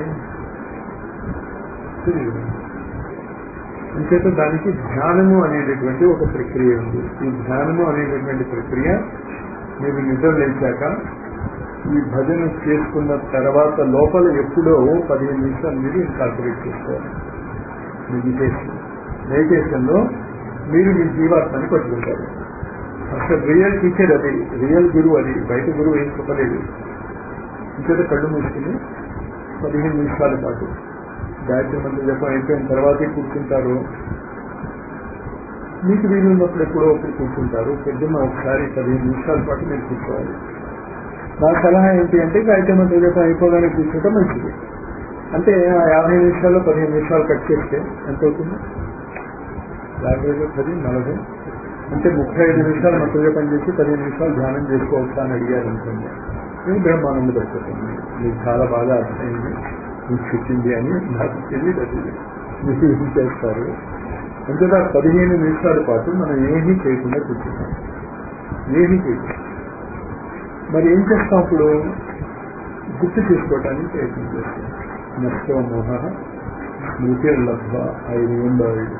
తెలియదు. అంచేత దానికి ధ్యానము అనేటటువంటి ఒక ప్రక్రియ ఉంది. ఈ ధ్యానము అనేటటువంటి ప్రక్రియ మీరు నిద్ర లేచాక ఈ భజన చేసుకున్న తర్వాత లోపల ఎప్పుడో పదిహేను నిమిషాలు మీరు ఇన్కార్పొరేట్ చేసుకోవాలి. మెడిటేషన్ మెడిటేషన్లో మీరు మీ జీవాత్మని పట్టుకుంటారు. అసలు రియల్ టీచర్ అది, రియల్ గురువు అది, బయట గురువు ఏం చెప్పలేదు. ఇంకేదో కళ్ళు మూసుకుని పదిహేను నిమిషాల పాటు గాయత్రి మంత్ర జపం అయిపోయిన తర్వాతే కూర్చుంటారు. మీకు వీలున్నప్పుడు ఎప్పుడో ఒకటి కూర్చుంటారు. పొద్దున్న ఒకసారి పదిహేను నిమిషాల పాటు మీరు కూర్చోవాలి. నా సలహా ఏంటి అంటే గాయత్రి మంత్ర జపం అయిపోగానే కూర్చోవటం మంచిది. అంటే ఆ యాభై నిమిషాల్లో పదిహేను నిమిషాలు కట్ చేస్తే ఎంత అవుతుంది? యాభై పది నలభై అంటే ముప్పై ఐదు నిమిషాలు మంత్రజపం చేసి పదిహేను నిమిషాలు ధ్యానం చేసుకోవచ్చా అని అడిగారు అనుకోండి. నేను బ్రహ్మానంద పడిపోతుంది. మీకు చాలా బాగా అర్థమైంది, మీకు చెప్పింది అని నాకు తెలియదు. అది మీరు ఏం చేస్తారు అంటే పదిహేను నిమిషాల పాటు మనం ఏమీ చేయకుండా కూర్చుంటాం. ఏమీ చేయకుండా మరి ఏం చేస్తాం? అప్పుడు గుర్తు చేసుకోవటానికి ప్రయత్నం చేస్తాం. నష్టో మోహ స్మృతిర్లబ్ధ ఐ రిమెంబర్డ్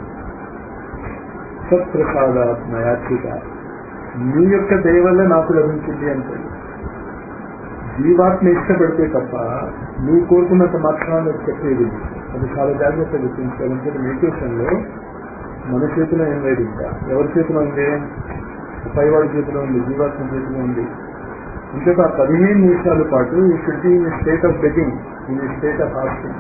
సత్ప్రసాదాత్మయాచిత, మీ యొక్క దయ వల్ల నాకు లభించింది అంటాడు. జీవాత్మ ఇష్టపడితే తప్ప నువ్వు కోరుకున్నంత మాత్రాన్ని చెప్పేది. అది చాలా జాగ్రత్తగా గుర్తించాలంటే మెడిటేషన్లో మన చేతిలో ఏం లేదు, ఇంకా ఎవరి చేతిలో ఉంది? పైవాడి చేతిలో ఉంది, జీవాత్మ చేతిలో ఉంది. ఇంకొక పదిహేను నిమిషాల పాటు ఈ should be in state of begging, in state of asking.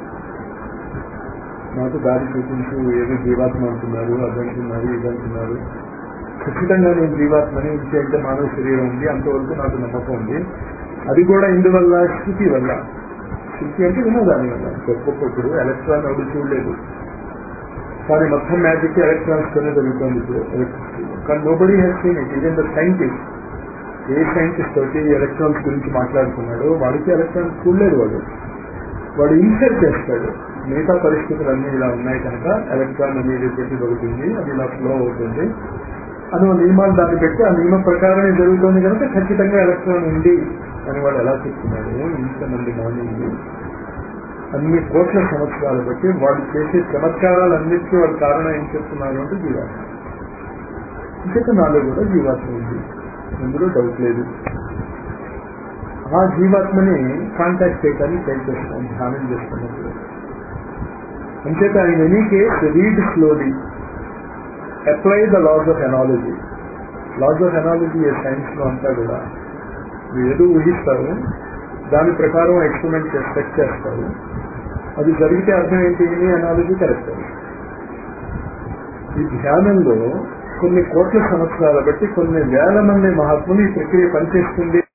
నాకు దారి చూపించు, ఏదో జీవాత్మ అంటున్నారు, అదంటున్నారు, ఇదంటున్నారు. ఖచ్చితంగా నేను జీవాత్మని, ఇంకేంటే మానవ శరీరం ఉంది, అంతవరకు నాకు నమ్మకం ఉంది. అది కూడా ఇందువల్ల స్థితి వల్ల. స్థితి అంటే వినోదాని వల్ల. ఒక్కొక్కప్పుడు ఎలక్ట్రాన్ ఎవరు చూడలేదు, కానీ మొత్తం మ్యాజిక్ ఎలక్ట్రాన్స్ తోనే జరుగుతుంది ఇప్పుడు ఎలక్ట్రిసిటీ. కానీ nobody has seen it. Even the scientist, a scientist తోటి ఎలక్ట్రాన్స్ గురించి మాట్లాడుతున్నాడు, వాడికి ఎలక్ట్రాన్స్ చూడలేదు. వాడు వాడు ఇన్సర్ట్ చేస్తాడు, మిగతా పరిస్థితులన్నీ ఇలా ఉన్నాయి కనుక ఎలక్ట్రాన్ అనేది పెట్టి దొరుకుతుంది, అది ఇలా ఫ్లో అవుతుంది అని నియమాలు దాన్ని పెట్టి ఆ నియమం ప్రకారమే జరుగుతుంది కనుక ఖచ్చితంగా ఎలక్ట్రాన్ ఉంది అని వాడు ఎలా చెప్తున్నాడు. ఇంతమంది మార్నింగ్ అన్ని కోట్ల సంవత్సరాలు బట్టి వాళ్ళు చేసే చమత్కారాలన్నిటికీ వాడు కారణం ఏం చెప్తున్నారు అంటే జీవాత్మ. ఇంకొక నాలో కూడా జీవాత్మ ఉంది, అందులో డౌట్ లేదు. ఆ జీవాత్మని కాంటాక్ట్ చేయడానికి ట్రై చేస్తాం, ధ్యానం చేస్తున్నప్పుడు. అంచేత in any case read slowly, apply the laws of analogy. Laws of analogy ఏ సైన్స్ లో అంతా కూడా మీరు ఏదో ఊహిస్తారు, దాని ప్రకారం ఎక్స్పెరిమెంట్ చెక్ చేస్తారు, అది జరిగితే అర్థం ఏంటి? Analogy correct. ఈ ధ్యానంలో కొన్ని కోట్ల సంవత్సరాల బట్టి కొన్ని వేల మంది మహాత్ములు ఈ ప్రక్రియ పనిచేస్తుంది.